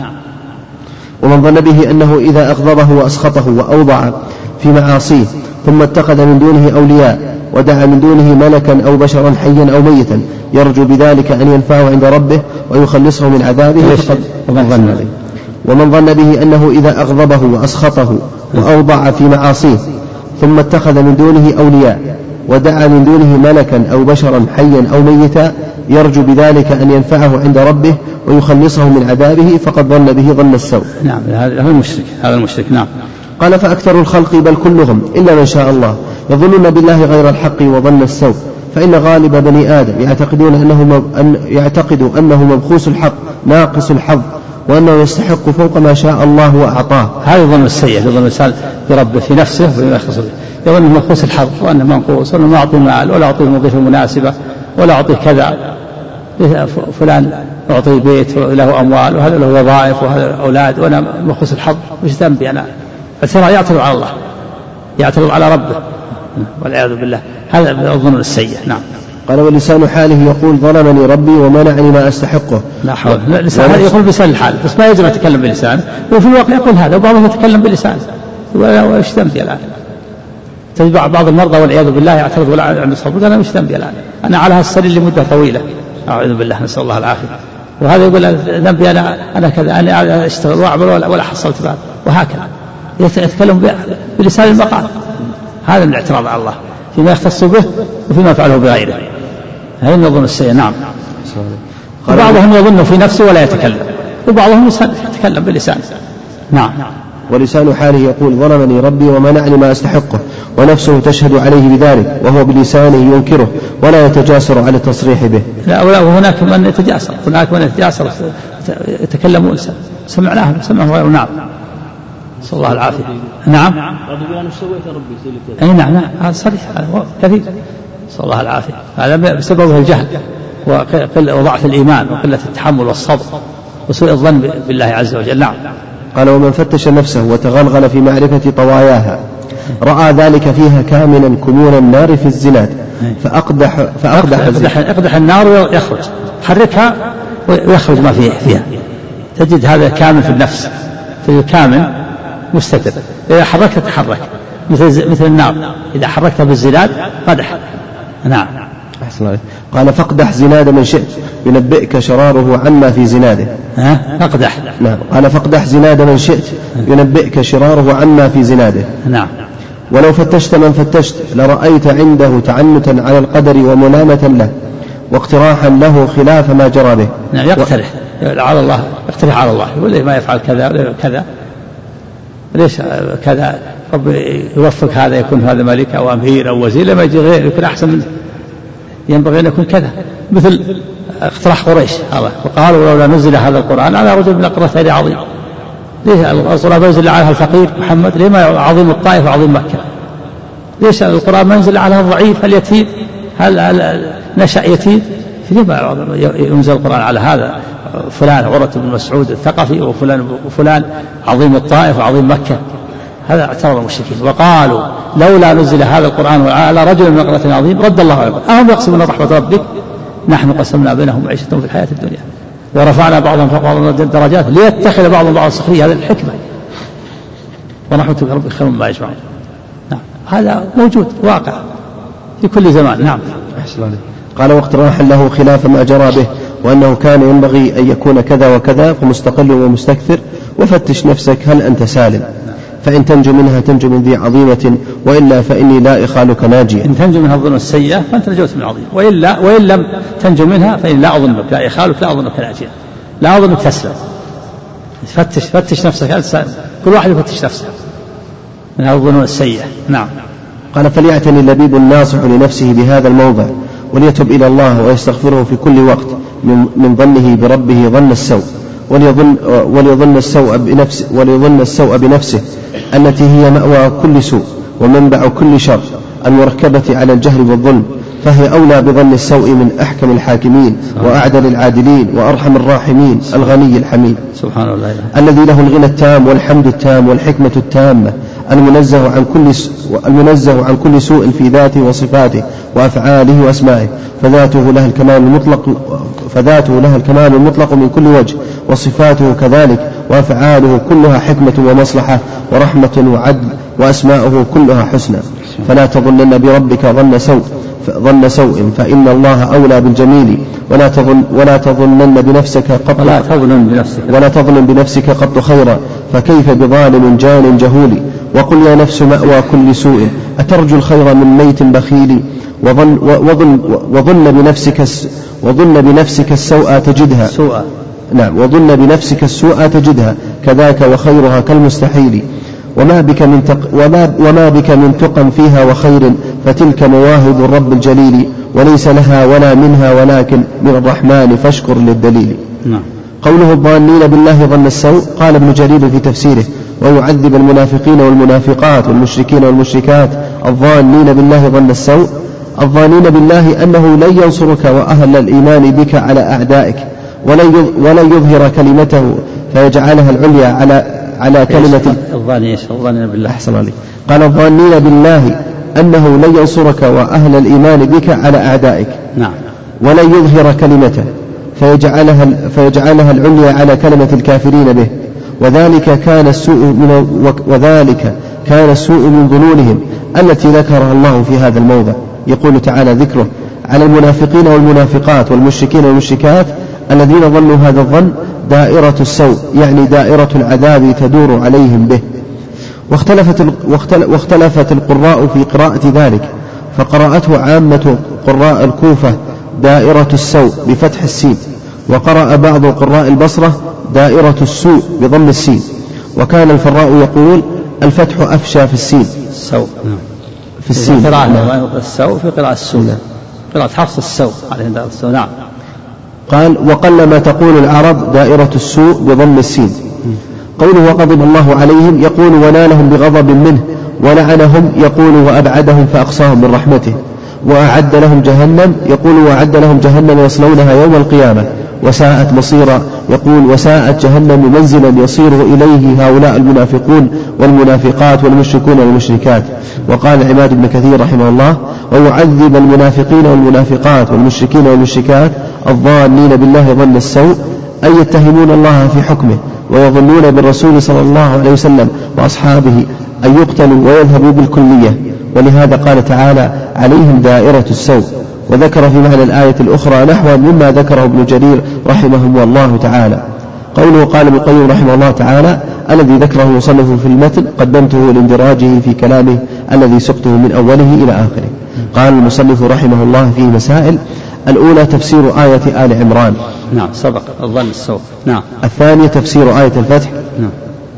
ومن ظن به أنه إذا أغضبه وأسخطه وأوضع في معاصيه ثم اتخذ من دونه أولياء ودعا من دونه ملكا أو بشرا حيا أو ميتا يرجو بذلك أن ينفعه عند ربه ويخلصه من عذابه فقد ومن ظن ومن ظن به أنه إذا أغضبه وأسخطه وأوضع في معاصيه ثم اتخذ من دونه أولياء ودعا من دونه ملكا أو بشرا حيا أو ميتا يرجو بذلك أن ينفعه عند ربه ويخلصه من عذابه فقد ظن به ظن السوء. نعم هذا المشرك هذا المشرك. نعم. قال فأكثر الخلق بل كلهم إلا من شاء الله يظنون بالله غير الحق وظن السوء، فإن غالب بني آدم يعتقدون أنه أن يعتقد أنه مبخوس الحق ناقص الحظ وأنه يستحق فوق ما شاء الله وأعطاه. هذا ظن السيء، يظن الإنسان بربه في نفسه وفيما يخص به، يظن مبخوس الحظ وأنه منقوص وأنه ما أعطي مال ولا أعطي الوظيفة المناسبة ولا أعطي كذا، فلان أعطي بيت وله أموال وهذا له وظائف وهذا أولاد وأنا مبخوس الحظ، مش ذنبي أنا؟ ترى يعترض على الله، يعترض على ربه والعياذ بالله، هذا الظن السيء. نعم. قال ولسان حاله يقول ظلمني ربي ومنعني ما أستحقه. لا حول. لسان هذا يقول بلسان الحال بس ما يجب أن يتكلم بلسانه، وفي الواقع يقول هذا وبعضهم يتكلم بلسانه وإيش ذنبي الآن؟ تجد بعض المرضى والعياذ بالله يعترض ولا عند الصبر، قال أنا مش ذنبي الآن؟ أنا على هالسرير لمدة طويلة أعوذ بالله نسأل الله العافية، وهذا يقول ذنبي أنا أنا كذا أنا أشتغل وأعمل ولا, ولا حصلت بعد، وهكذا يتكلم بلسان المقال. هذا من الاعتراض على الله فيما يختص به وفيما فعله بغيره، هذا من الظن السيء. نعم. وبعضهم يظن في نفسه ولا يتكلم وبعضهم يتكلم بلسانه. نعم. ولسان حاله يقول ظلمني ربي ومنعني ما أستحقه ونفسه تشهد عليه بذلك وهو بلسانه ينكره ولا يتجاسر على التصريح به. لا وهناك من يتجاسر، هناك من يتجاسر يتكلمون سمعناه سمعه غيره. نعم صلى الله العافية. نعم. أي نعم نعم هذا صريح كثير صلى الله العافية، هذا بسببه الجهل وضعف الإيمان وقلة التحمل والصبر وسوء الظن بالله عز وجل. نعم. قال ومن فتش نفسه وتغلغل في معرفة طواياها رأى ذلك فيها كامنا كمون النار في الزناد فأقدح, فأقدح, أقدح, أقدح النار ويخرج، حركها ويخرج ما فيه فيها، تجد هذا كامن في النفس، تجد كامن مستتر، إذا حركت تحرك مثل, مثل النار إذا حركتها بالزناد قدح. نعم. أحسن عليك. قال فاقدح زناد من شئت ينبئك شراره عما في زناده. ها فاقدح. نعم. قال فاقدح زناد من شئت ينبئك شراره عما في زناده. نعم. ولو فتشت من فتشت لرأيت عنده تعنتا على القدر وملامة له واقتراحا له خلاف ما جرى به. نعم يقترح و... على الله، يقترح على الله يقول لي ما يفعل كذا ولا كذا، ليش كذا، رب يوفق هذا يكون هذا ملك أو أمير أو وزير، لما يجي غير يكون أحسن منه، ينبغي أن يكون كذا، مثل اقتراح قريش هذا، وقالوا لولا نزل هذا القرآن على رجل من القريتين عظيم. ليش القرآن ينزل على الفقير محمد؟ ليه ما عظيم الطائف وعظيم مكة؟ ليش القرآن ما ينزل على الضعيف اليتيم؟ هل نشأ يتيم؟ لما ينزل القرآن على هذا فلان عروة بن مسعود الثقفي وفلان وفلان عظيم الطائف وعظيم مكة؟ هذا اعترض المشركين وقالوا لولا نزل هذا القرآن على رجل من القريتين عظيم رد الله عليهم. أهم يقسمون رحمة ربك نحن قسمنا بينهم معيشتهم في الحياة الدنيا ورفعنا بعضهم فوق بعض درجات ليتخذ بعضهم بعض سخرية، هذا الحكمة ورحمة ربك خير مما يجمعون. نعم هذا موجود واقع في كل زمان. نعم. أحسن عليك. قال واقتراحا له خلاف ما جرى به وأنه كان ينبغي أن يكون كذا وكذا فمستقل ومستكثر وفتش نفسك هل أنت سالم، فإن تنجو منها تنجو من ذي عظيمة وإلا فإني لا إخالك ناجيا. إن تنجو منها الظن السيئة فأنت نجوت من عظيم، وإلا وإن لم تنجو منها فإن لا أظنك لا إخالك لا أظنك ناجيا، لا أظنك تسلم. فتش فتش نفسك، كل واحد يفتش نفسه من هذا الظنون السيئة. نعم. قال فليعتني اللبيب الناصح لنفسه بهذا الموضع وليتب إلى الله ويستغفره في كل وقت من ظنه بربه ظن السوء، وليظن, وليظن السوء بنفسه, وليظن السوء بنفسه التي هي مأوى كل سوء ومنبع كل شر المركبة على الجهل والظلم، فهي أولى بظن السوء من أحكم الحاكمين وأعدل العادلين وأرحم الراحمين الغني الحميد سبحان الله الذي له الغنى التام والحمد التام والحكمة التامة المنزه عن كل المنزه عن كل سوء في ذاته وصفاته وأفعاله وأسمائه، فذاته لها الكمال المطلق فذاته لها الكمال المطلق من كل وجه، وصفاته كذلك، وأفعاله كلها حكمة ومصلحة ورحمة وعدل، وأسماؤه كلها حسنى. فلا تظنن بربك ظن سوء ظن سوء فإن الله أولى بالجميل، ولا تظن ولا تظنن بنفسك قط ولا تظن بنفسك ولا تظن بنفسك قط خيرا، فكيف بظالم جان جهول. وقل يا نفس مأوى كل سوء أترجو الخير من ميت بخيل وظن, وظن, وظن بنفسك وظن بنفسك السوء تجدها سوء. نعم وظن بنفسك السوء تجدها كذاك وخيرها كالمستحيل وما بك من تق وما, وما بك من تقى فيها وخير فتلك مواهب الرب الجليل وليس لها ولا منها ولكن من الرحمن فاشكر للدليل. نعم. قوله الظانين بالله ظن السوء قال ابن جرير في تفسيره ويعذب المنافقين والمنافقات والمشركين والمشركات الظانين بالله ظن السوء الظانين بالله أنه لن ينصرك وأهل الإيمان بك على أعدائك ولن يظهر كلمته فيجعلها العليا على على كلمة الظانين بالله. أحسن عليك. قال الظانين بالله أنه لن ينصرك وأهل الإيمان بك على أعدائك. نعم. ولن يظهر كلمته فيجعلها فيجعلها العليا على كلمة الكافرين به وذلك كان السوء من وذلك كان السوء من ظنونهم التي ذكرها الله في هذا الموضع. يقول تعالى ذكره على المنافقين والمنافقات والمشركين والمشركات الذين ظنوا هذا الظن دائرة السوء يعني دائرة العذاب تدور عليهم به. واختلفت, واختلفت القراء في قراءة ذلك فقرأته عامة قراء الكوفة دائرة السوء بفتح السين وقرأ بعض قراء البصرة دائرة السوء بضم السين وكان الفراء يقول الفتح أفشى في السين السوء في السين في قراءة السوء في قراءة السوء قراءة حفص السوء عليهم دائرة السوء. نعم. قال وقل ما تقول العرب دائرة السوء بضم السين. قوله وغضب الله عليهم يقول ونالهم بغضب منه ولعنهم يقول وأبعدهم فأقصاهم من رحمته وأعد لهم جهنم يقول وأعد لهم جهنم يصلونها يوم القيامة وساءت مصيرا يقول وساءت جهنم منزلا يصير إليه هؤلاء المنافقون والمنافقات والمشركون والمشركات. وقال عماد بن كثير رحمه الله ويعذب المنافقين والمنافقات والمشركين والمشركات الظانين بالله ظن السوء أي يتهمون الله في حكمه ويظنون بالرسول صلى الله عليه وسلم وأصحابه أن يقتلوا ويذهبوا بالكلية ولهذا قال تعالى عليهم دائرة السوء. وذكر في معنى الآية الأخرى نحو مما ذكره ابن جرير رحمه الله تعالى. قوله قال ابن القيم رحمه الله تعالى الذي ذكره المصنف في المتن قدمته لاندراجه في كلامه الذي سقته من أوله إلى آخره. قال المصنف رحمه الله فيه مسائل. الأولى تفسير آية آل عمران. نعم سبق الظن السوء. نعم. الثانية تفسير آية الفتح. نعم.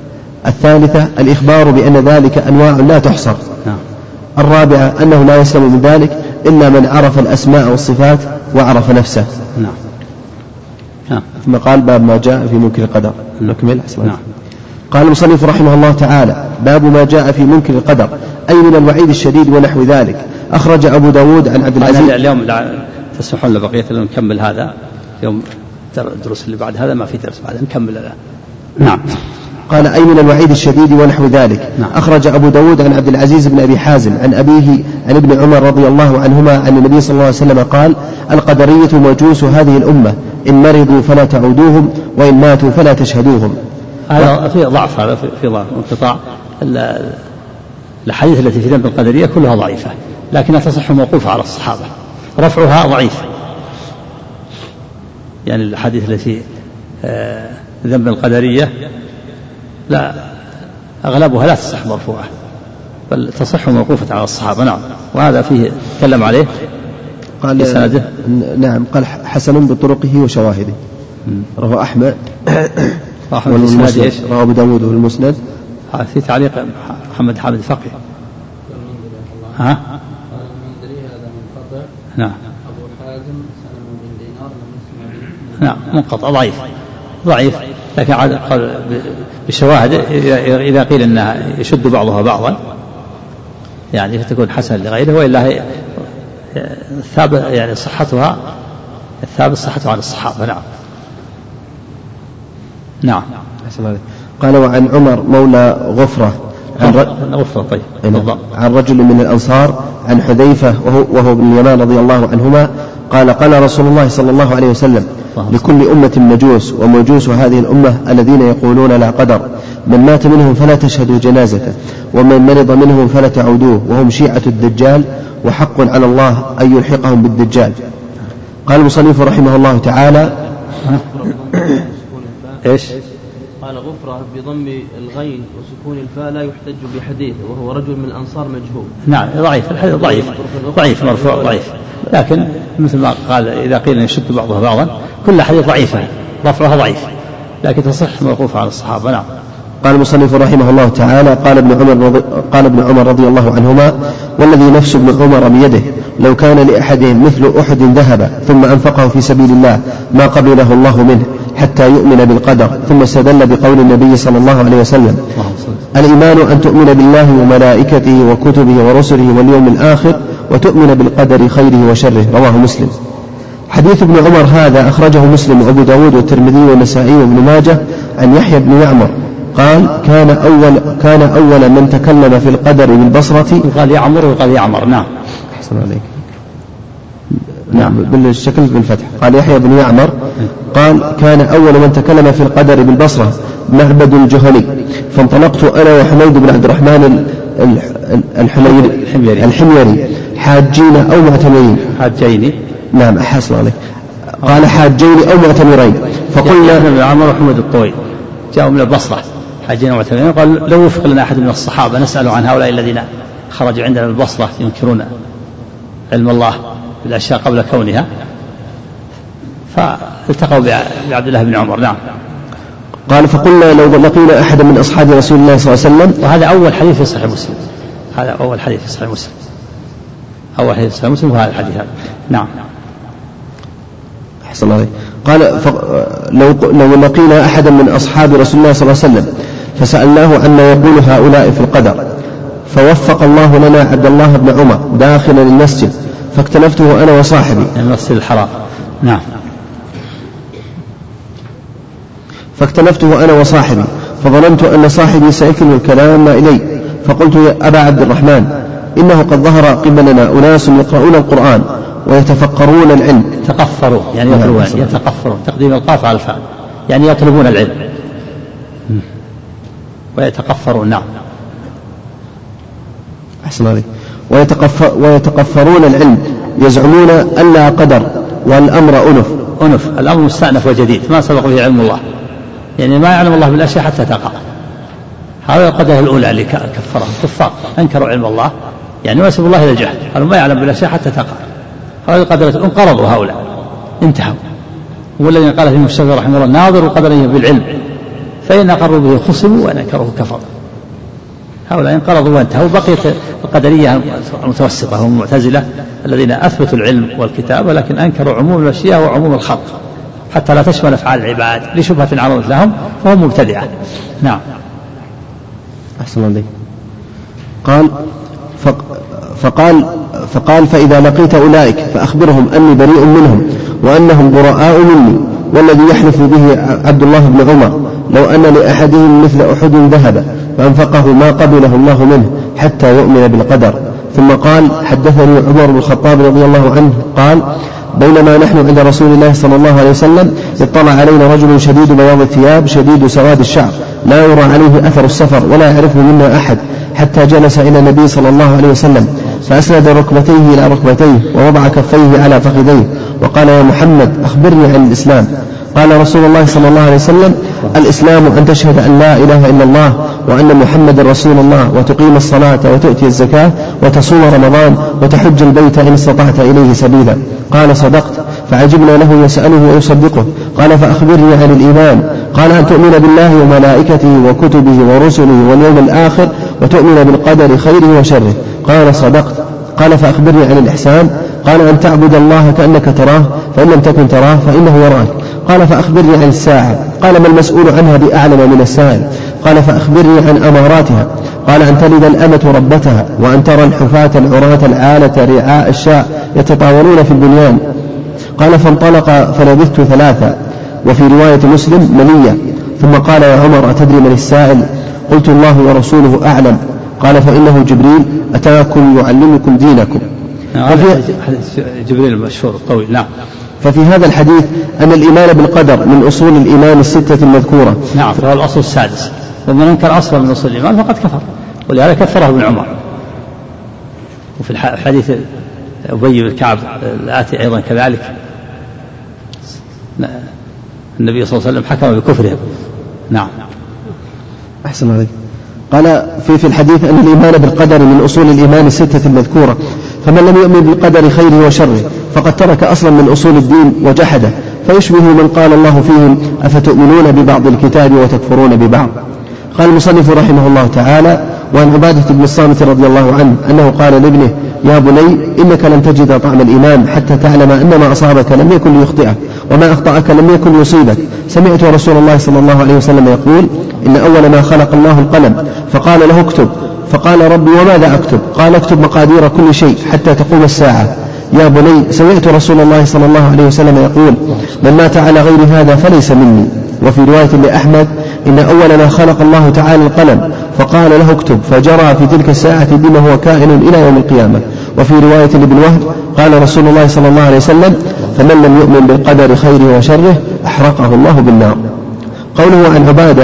الثالثة الإخبار بأن ذلك أنواع لا تحصر. نعم. الرابعة أنه لا يسلم من ذلك إلا من عرف الأسماء والصفات وعرف نفسه. نعم. نعم. ثم قال باب ما جاء في منكر القدر. نكمل. نعم. قال المصنف رحمه الله تعالى باب ما جاء في منكر القدر أي من الوعيد الشديد ونحو ذلك. أخرج أبو داود عن عبد العزيز. اليوم تسمحون لبقية لو نكمل هذا يوم الدروس اللي بعد هذا ما في درس بعد نكمل الآن. نعم. قال أي من الوعيد الشديد ونحو ذلك. نعم. أخرج أبو داود عن عبد العزيز بن أبي حازم عن أبيه عن ابن عمر رضي الله عنهما عن النبي صلى الله عليه وسلم قال القدرية مجوس هذه الأمة إن مرضوا فلا تعودوهم وإن ماتوا فلا تشهدوهم. هذا في ضعف هذا في ضعف انقطاع. الحديث التي في ذنب القدرية كلها ضعيفة لكنها تصح موقوفة على الصحابة رفعها ضعيف. يعني الحديث التي ذنب القدرية لا أغلبها لا تصح مرفوعة بل تصح موقوفة على الصحابة. نعم. وهذا فيه تكلم عليه قال سنده. نعم. قال حسن بطرقه وشواهده. رواه أحمد والمسند. رواه أبو داود والمسند. في تعليق محمد حامد الفقي. ها. نعم. أبو حازم سلم بن دينار نعم منقطع ضعيف ضعيف لكن عاد قال بالشواهد إذا قيل أنها يشد بعضها بعضا يعني فتكون حسن لغيره وإلا هي ثابت يعني صحتها الثابت صحتها عن الصحابة. نعم. نعم. قال وعن عمر مولى غفرة عن, غفرة طيب. عن رجل من الأنصار عن حذيفة وهو, وهو ابن اليمان رضي الله عنهما قال قال رسول الله صلى الله عليه وسلم لكل أمة مجوس ومجوس هذه الأمة الذين يقولون لا قدر من مات منهم فلا تشهدوا جنازته ومن مرض منهم فلا تعودوه وهم شيعة الدجال وحق على الله أن يلحقهم بالدجال. قال المصنف رحمه الله تعالى إيش قال قال غفرة بضم الغين وسكون الفاء لا يحتج بحديث وهو رجل من الأنصار مجهول. نعم ضعيف، الحديث ضعيف ضعيف مرفوع ضعيف، لكن مثل ما قال إذا قيل يشد بعضها بعضا كل حديث ضعيفة رفعها ضعيف، لكن تصح موقوفة على الصحابة. نعم. قال المصنف رحمه الله تعالى قال ابن عمر رضي, قال ابن عمر رضي الله عنهما والذي نفس ابن عمر بيده لو كان لأحدهم مثل أحد ذهب ثم أنفقه في سبيل الله ما قبله الله منه حتى يؤمن بالقدر. ثم استدل بقول النبي صلى الله عليه وسلم الإيمان أن تؤمن بالله وملائكته وكتبه ورسله واليوم الآخر وتؤمن بالقدر خيره وشره. رواه مسلم. حديث ابن عمر هذا أخرجه مسلم وأبو داود والترمذي والنسائي وابن ماجه عن يحيى بن يعمر قال كان أول, كان أول من تكلم في القدر بالبصرة. قال يعمر وقال يعمر. نعم. أحسن عليك. نعم بالشكل بالفتح. قال يحيى بن يعمر قال كان أول من تكلم في القدر بالبصرة معبد الجهني، فانطلقت أنا وحميد بن عبد الرحمن الحميري, الحميري حاجين أو معتمرين. حاجين. نعم أحسن عليك. قال حاجين أو معتمرين فقلنا ابن عمر وحميد الطويل جاءوا من البصرة حاجين ومعتمرين. قال لو وفق لنا أحد من الصحابة نسأل عن هؤلاء الذين خرجوا عندنا من البصرة ينكرون علم الله بالأشياء قبل كونها، فالتقوا بعبد الله بن عمر. نعم. قال فقلنا لو لقينا أحدا من أصحاب رسول الله صلى الله عليه وسلم. وهذا أول حديث في صحيح مسلم، هذا أول حديث في صحيح مسلم، أول حديث في صحيح مسلم وهذا الحديث هذا. نعم. أحسن عليك. قال لو لو لقينا أحدا من أصحاب رسول الله صلى الله عليه وسلم فسألناه عما يقول هؤلاء في القدر فوفق الله لنا عبد الله بن عمر داخلا المسجد فاكتنفته أنا وصاحبي. المسجد الحرام. نعم. فاكتنفته أنا وصاحبي فظننت أن صاحبي سيكل الكلام إلي، فقلت يا أبا عبد الرحمن إنه قد ظهر قبلنا أناس يقرؤون القرآن ويتفقرون العلم. تقفروا يعني يطلبون، يتقفرون تقديم القاف على الفاء يعني يطلبون العلم ويتقفرون. نعم. أحسن عليك. ويتقفر ويتقفرون العلم يزعمون أن لا قدر والأمر أنف. أنف الأمر مستأنف وجديد ما سبق به علم الله، يعني ما يعلم الله بالأشياء حتى تقع. هذا القدر الأولى اللي كفرهم كفار أنكروا علم الله، يعني واسب الله إلى الجهل، قالوا ما يعلم بالأشياء حتى تقع. هذا القدر انقرضوا هؤلاء انتهوا. هو الذي قال فيهم الشافعي رحمه الله ناظروا قدره بالعلم فإن أقروا به خصموا وإن أنكروه كفروا. هؤلاء انقرضوا وانتهوا. بقيت القدرية المتوسطة هم المعتزلة الذين أثبتوا العلم والكتاب ولكن أنكروا عموم الأشياء وعموم الخلق حتى لا تشمل أفعال العباد لشبهة عرضت لهم فهم مبتدعة. نعم. أحسن عليك. قال فقال فقال فإذا لقيت أولئك فأخبرهم أني بريء منهم وأنهم براء مني، والذي يحلف به عبد الله بن عمر لو أن لأحدهم مثل أحد ذهب فأنفقه ما قبله الله منه حتى يؤمن بالقدر. ثم قال حدثني عمر بن الخطاب رضي الله عنه قال بينما نحن عند رسول الله صلى الله عليه وسلم اطلع علينا رجل شديد بياض الثياب شديد سواد الشعر لا يرى عليه أثر السفر ولا يعرفه منا أحد، حتى جلس إلى النبي صلى الله عليه وسلم فأسند ركبتيه إلى ركبتيه ووضع كفيه على فخذيه وقال يا محمد أخبرني عن الإسلام. قال رسول الله صلى الله عليه وسلم الإسلام أن تشهد أن لا إله إلا الله وأن محمد رسول الله وتقيم الصلاة وتؤتي الزكاة وتصوم رمضان وتحج البيت إن استطعت إليه سبيلا. قال صدقت. فعجبنا له يسأله ويصدقه. قال فأخبرني عن الإيمان. قال أن تؤمن بالله وملائكته وكتبه ورسله واليوم الآخر وتؤمن بالقدر خيره وشره. قال صدقت. قال فأخبرني عن الإحسان. قال أن تعبد الله كأنك تراه فإن لم تكن تراه فإنه يراك. قال فأخبرني عن الساعة. قال ما المسؤول عنها بأعلم من السائل. قال فأخبرني عن أماراتها. قال أن تلد الأمة ربتها وأن ترى الحفاة العراة العالة رعاء الشاء يتطاولون في البنيان. قال فانطلق فلبثت ثلاثة، وفي رواية مسلم منية. ثم قال يا عمر أتدري من السائل؟ قلت الله ورسوله أعلم. قال فإنه جبريل أتاكم يعلمكم دينكم. جبريل المشهور الطويل. نعم. ففي هذا الحديث أن الإيمان بالقدر من أصول الإيمان الستة المذكورة. نعم. فهو الأصل السادس، ومن أنكر أصلا من أصول الإيمان فقد كفر، ولهذا كفره ابن عمر. وفي الحديث أبي بن كعب الآتي أيضا كذلك النبي صلى الله عليه وسلم حكم بكفرهم. نعم. أحسن عليك. قال في في الحديث أن الإيمان بالقدر من أصول الإيمان الستة المذكورة، فمن لم يؤمن بالقدر خيره وشره فقد ترك أصلا من أصول الدين وجحده، فيشبه من قال الله فيهم أفتؤمنون ببعض الكتاب وتكفرون ببعض. قال المصنف رحمه الله تعالى: وعن عبادة بن الصامت رضي الله عنه أنه قال لابنه: يا بني إنك لن تجد طعم الإيمان حتى تعلم أن ما أصابك لم يكن ليخطئك وما أخطأك لم يكن يصيبك. سمعت رسول الله صلى الله عليه وسلم يقول: إن أول ما خلق الله القلم فقال له اكتب، فقال: ربي وماذا أكتب؟ قال: اكتب مقادير كل شيء حتى تقوم الساعة. يا بني سمعت رسول الله صلى الله عليه وسلم يقول: من مات على غير هذا فليس مني. وفي رواية لأحمد: إن أول ما خلق الله تعالى القلم فقال له اكتب، فجرى في تلك الساعة بما هو كائن إلى يوم القيامة. وفي رواية لابن وهب قال رسول الله صلى الله عليه وسلم: فمن لم يؤمن بالقدر خيره وشره أحرقه الله بالنار. قوله عن عبادة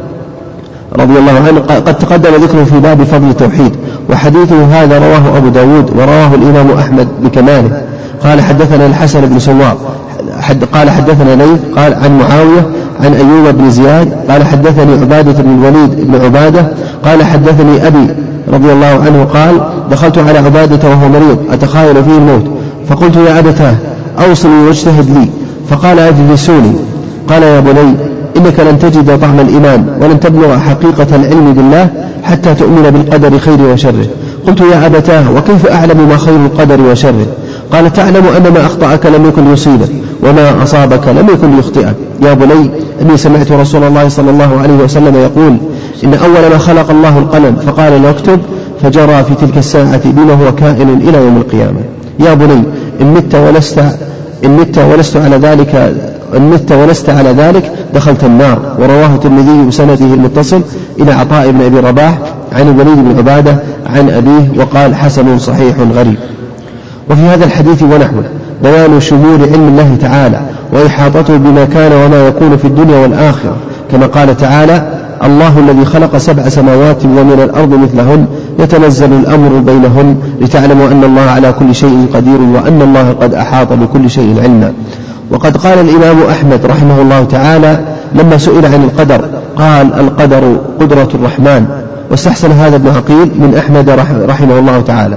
رضي الله عنه قد تقدم ذكره في باب فضل التوحيد، وحديثه هذا رواه أبو داود ورواه الإمام أحمد بكماله. قال حدثنا الحسن بن سوار حد قال حدثنا ليث قال عن معاوية عن أيوب بن زياد قال حدثني عبادة بن الوليد بن عبادة قال حدثني أبي رضي الله عنه قال: دخلت على عبادة وهو مريض أتخايل فيه الموت، فقلت: يا أبتاه أوصني واجتهد لي. فقال: أجلسوني. قال: يا بني إنك لن تجد طعم الإيمان ولن تبلغ حقيقة العلم بالله حتى تؤمن بالقدر خيره وشره. قلت: يا أبتاه وكيف أعلم ما خير القدر وشره؟ قال: تعلم أن ما أخطأك لم يكن يصيبك وما أصابك لم يكن يخطئك. يا بني إني سمعت رسول الله صلى الله عليه وسلم يقول: إن أول ما خلق الله القلم فقال له اكتب، فجرى في تلك الساعة بما هو كائن إلى يوم القيامة. يا بني إن مت ولست إن مت ولست على ذلك إن مت ولست على ذلك دخلت النار. ورواه الترمذي بسنده المتصل إلى عطاء بن أبي رباح عن الوليد بن عبادة عن أبيه وقال: حسن صحيح غريب. وفي هذا الحديث ونحوه بيان شمول علم الله تعالى وإحاطته بما كان وما يكون في الدنيا والآخرة، كما قال تعالى: الله الذي خلق سبع سماوات ومن الأرض مثلهن يتنزل الأمر بينهن لتعلموا أن الله على كل شيء قدير وأن الله قد أحاط بكل شيء علما. وقد قال الإمام أحمد رحمه الله تعالى لما سئل عن القدر قال: القدر قدرة الرحمن. واستحسن هذا ابن عقيل من أحمد رحمه الله تعالى.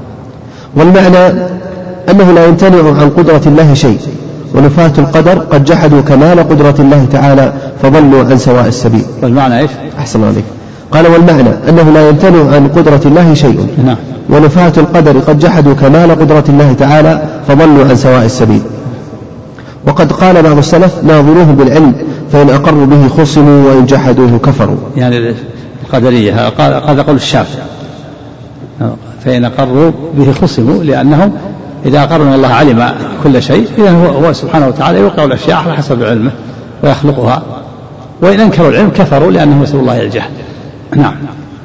والمعنى أنه لا يمتنع عن قدرة الله شيء، ونفاة القدر قد جحدوا كمال قدرة الله تعالى فضلوا عن سواء السبيل. والمعنى إيش؟ أحسن عليك. قال: والمعنى أنه لا يمتنع عن قدرة الله شيء، نعم. ونفاة القدر قد جحدوا كمال قدرة الله تعالى فضلوا عن سواء السبيل. وقد قال بعض السلف: ناظروه بالعلم فإن أقروا به خصموا وإن جحدوه كفروا. يعني القدرية هذا قول الشافعي، فإن أقروا به خصموا، لأنهم إذا أقروا أن الله علم كل شيء إذا هو, هو سبحانه وتعالى يوقع الأشياء على حسب علمه ويخلقها، وإن أنكروا العلم كفروا لأنه يسأل الله الجهل. نعم.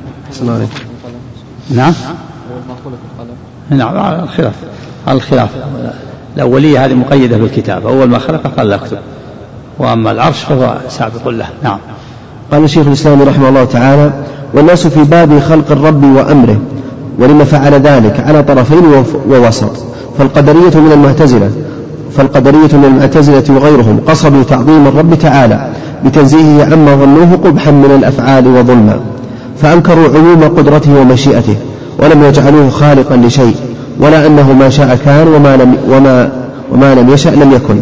نعم. نعم. على الخلاف على الخلاف الأولية هذه مقيدة بالكتاب، أول ما خلق قال لا اكتب، وأما العرش فهو سابق له. نعم. قال شيخ الإسلام رحمه الله تعالى: والناس في باب خلق الرب وأمره، ولما فعل ذلك على طرفين ووسط. فالقدرية من المعتزلة فالقدرية من المعتزلة وغيرهم قصدوا تعظيم الرب تعالى بتنزيهه عما ظنوه قبحا من الأفعال وظلما، فأنكروا عموم قدرته ومشيئته ولم يجعلوه خالقا لشيء، ولا أنه ما شاء كان وما لم, وما وما لم يشأ لم يكن،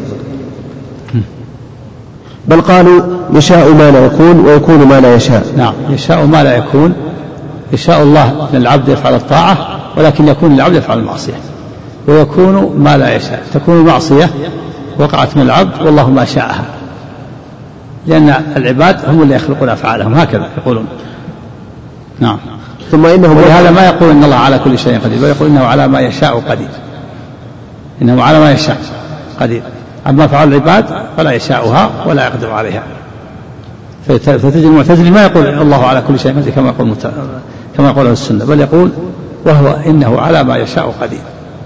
بل قالوا يشاء ما لا يكون ويكون ما لا يشاء. نعم. يشاء ما لا يكون، يشاء الله أن العبد يفعل الطاعة ولكن يكون العبد يفعل المعصية، ويكون ما لا يشاء، تكون المعصية وقعت من العبد والله ما شاءها، لأن العباد هم اللي يخلقون أفعالهم، هكذا يقولون. نعم. ثم إنهم ولهذا ما يقول إن الله على كل شيء قدير، ويقول إنه على ما يشاء قدير، إنه على ما يشاء قدير. أما فعل العباد فلا يشاءها ولا يقدر عليها. فتجد المعتزلي ما يقول الله على كل شيء قدير كما يقول مت... كما يقوله السنة، بل يقول وهو إنه على ما يشاء قدير،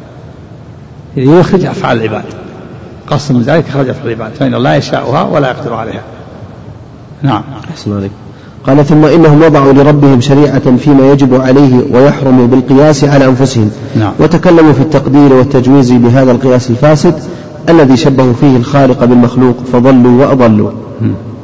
يخرج أفعال العباد، قصد من ذلك خرج أفعال العباد، فإن الله يشاءها ولا يقدر عليها. نعم. أحسن عليك. قال: ثم إنهم وضعوا لربهم شريعة فيما يجب عليه ويحرم بالقياس على أنفسهم. نعم. وتكلموا في التقدير والتجويز بهذا القياس الفاسد الذي شبهوا فيه الخالق بالمخلوق فضلوا وأضلوا. م.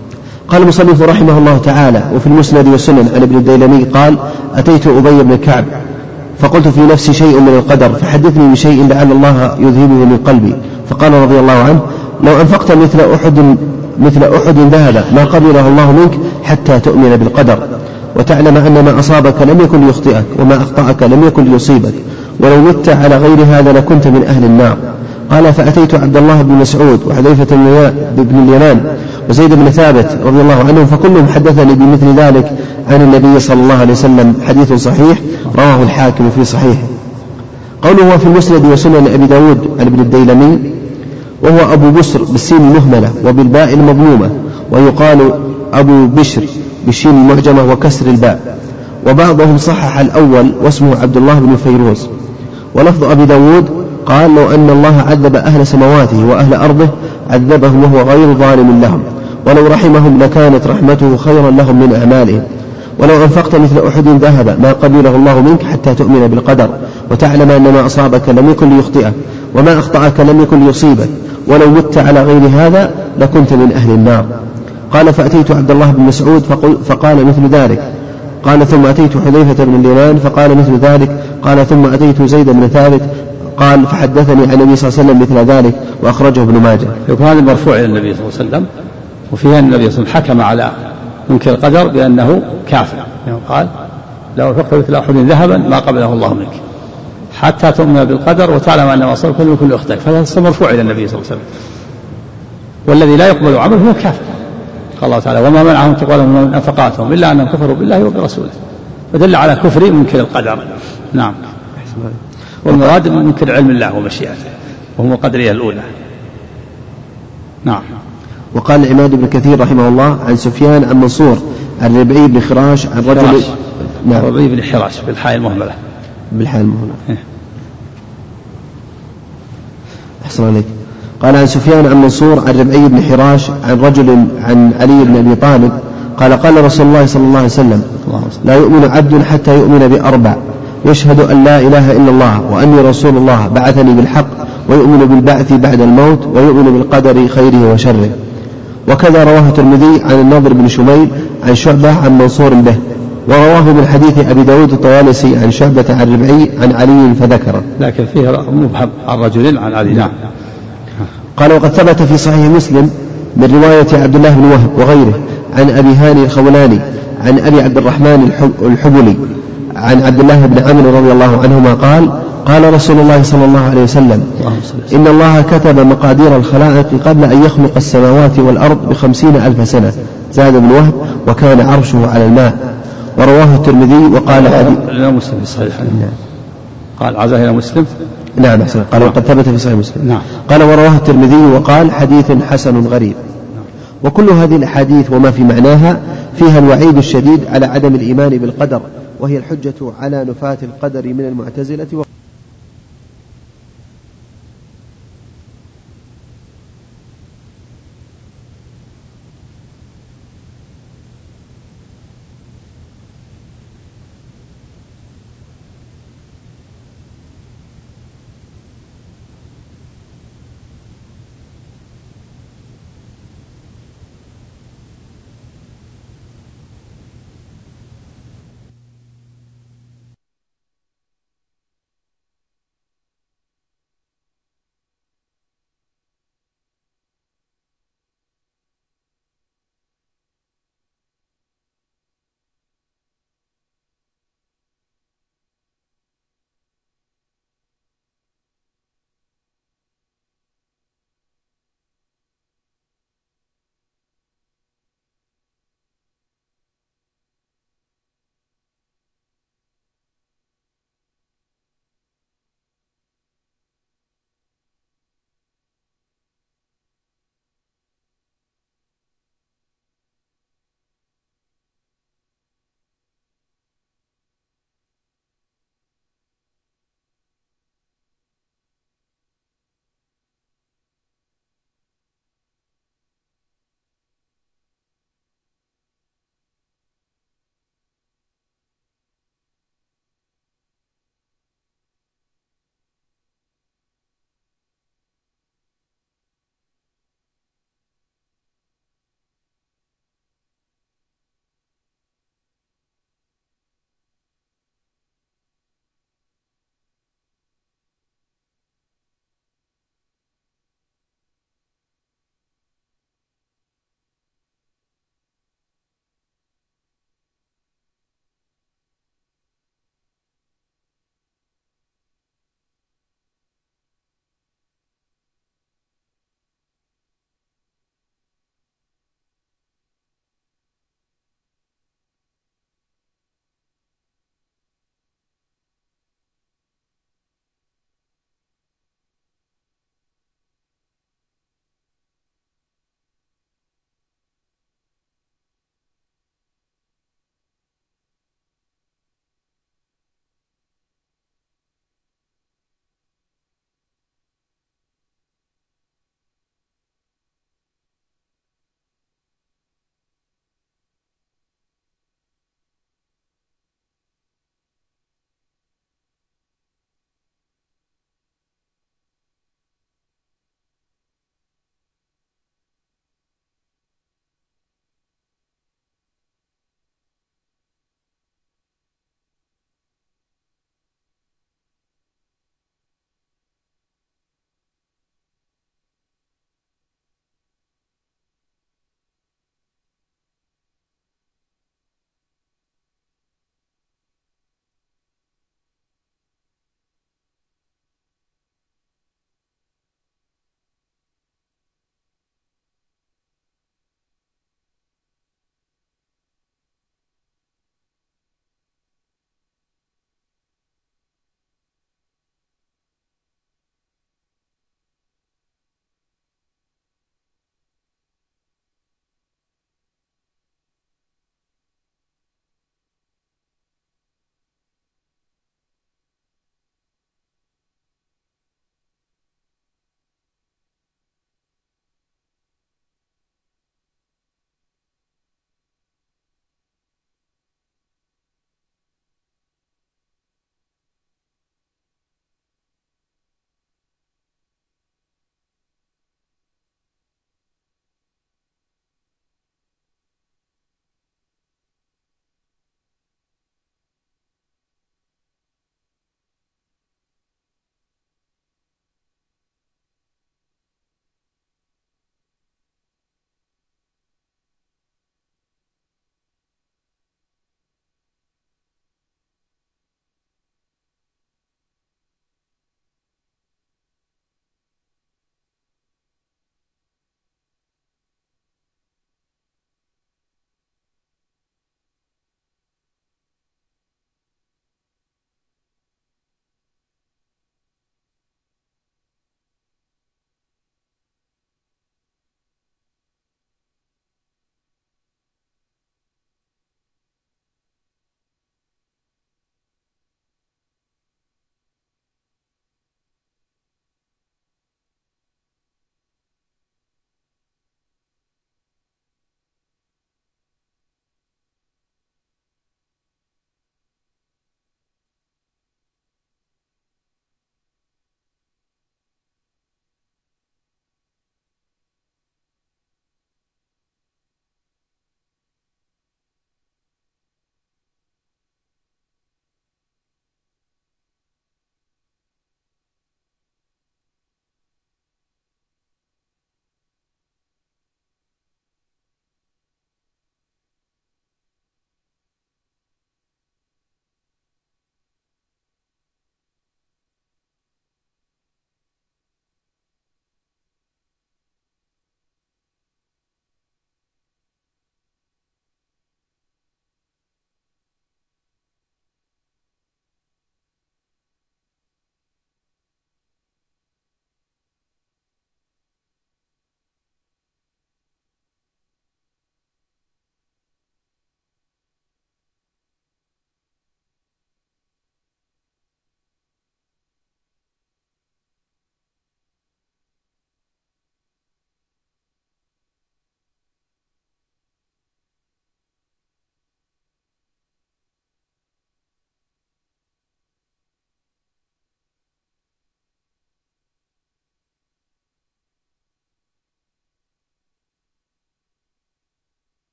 قال المصنف رحمه الله تعالى: وفي المسند والسنن عن ابن الديلمي قال: أتيت أبي بن كعب فقلت في نفسي شيء من القدر فحدثني بشيء لعل الله يذهبه من قلبي، فقال رضي الله عنه: لو أنفقت مثل أحد مثل أحد ذهب ما قبله الله منك حتى تؤمن بالقدر، وتعلم أن ما أصابك لم يكن ليخطئك وما أخطأك لم يكن ليصيبك، ولو مت على غير هذا لكنت من أهل النار. قال: فأتيت عبد الله بن مسعود وحذيفة بن اليمان وزيد بن ثابت رضي الله عنهم فكلهم حدثني بمثل ذلك عن النبي صلى الله عليه وسلم، حديث صحيح رواه الحاكم في صحيحه. قوله هو في المسند وسنن أبي داود عن ابن الديلمي، وهو أبو بسر بالسين المهملة وبالباء المضمومة، ويقال أبو بشر بالشين المعجمة وكسر الباء، وبعضهم صحح الأول واسمه عبد الله بن فيروز. ولفظ أبي داود قال: لو أن الله عذب أهل سماواته وأهل أرضه عذبهم وهو غير ظالم لهم، ولو رحمهم لكانت رحمته خيرا لهم من أعمالهم. ولو أنفقت مثل أحد ذهب ما قبله الله منك حتى تؤمن بالقدر، وتعلم أن ما أصابك لم يكن ليخطئك وما أخطأك لم يكن ليصيبك، ولو مت على غير هذا لكنت من أهل النار. قال: فأتيت عبد الله بن مسعود فقال مثل ذلك. قال: ثم أتيت حذيفة بن اليمان فقال مثل ذلك. قال: ثم أتيت زيد بن ثابت قال فحدثني عن النبي صلى الله عليه وسلم مثل ذلك، وأخرجه ابن ماجه. يكون هذا مرفوع إلى النبي صلى الله عليه وسلم، وفيها النبي صلى الله عليه وسلم حكم على منكر القدر بأنه كافر، يعني قال: لو أنفقت مثل أحد ذهبا ما قبله الله منك حتى تؤمن بالقدر وتعلم أن ما أصابك لم يكن ليخطئك، فهذا مرفوع إلى النبي صلى الله عليه وسلم. والذي لا يقبل عمله هو كافر. قال الله تعالى: وما منعهم تقبل من نفقاتهم إلا أنهم كفروا بالله وبرسوله، فدل على كفر منكر القدر. نعم. والمراد منكر علم الله ومشيئته، وهم القدرية الأولى. نعم. وقال العماد بن كثير رحمه الله عن سفيان عن منصور عن ربعي بن خراش عن رجل. نعم. ربعي بن حراش بالحاء المهملة. بالحاء المهملة. أحسن عليك. قال عن سفيان عن منصور عن ربعي بن حراش عن رجل عن علي بن أبي طالب قال: قال رسول الله صلى الله عليه وسلم: لا يؤمن عبد حتى يؤمن بأربع: يشهد أن لا إله إلا الله وأني رسول الله بعثني بالحق، ويؤمن بالبعث بعد الموت، ويؤمن بالقدر خيره وشره. وكذا رواه الترمذي عن النضر بن شميل عن شعبة عن منصور به، ورواه من حديث أبي داود الطيالسي عن شعبة عن ربعي عن علي فذكره، لكن فيه مبهم عن رجل عن علي. نعم. قال: وقد ثبت في صحيح مسلم من رواية عبد الله بن وهب وغيره عن أبي هاني الخولاني عن أبي عبد الرحمن الحبلي عن عبد الله بن عمرو رضي الله عنهما قال: قال رسول الله صلى الله عليه وسلم: إن الله كتب مقادير الخلائق قبل أن يخلق السماوات والأرض بخمسين ألف سنة. زاد بن وهب: وكان عرشه على الماء. ورواه الترمذي وقال حديث إلى مسلم في صحيح. قال: عزاه إلى مسلم. نعم أحسن. قال: وقد ثبت في صحيح مسلم. نعم. قال: ورواه الترمذي وقال: حديث حسن غريب. وكل هذه الأحاديث وما في معناها فيها الوعيد الشديد على عدم الإيمان بالقدر، وهي الحجة على نفاة القدر من المعتزلة.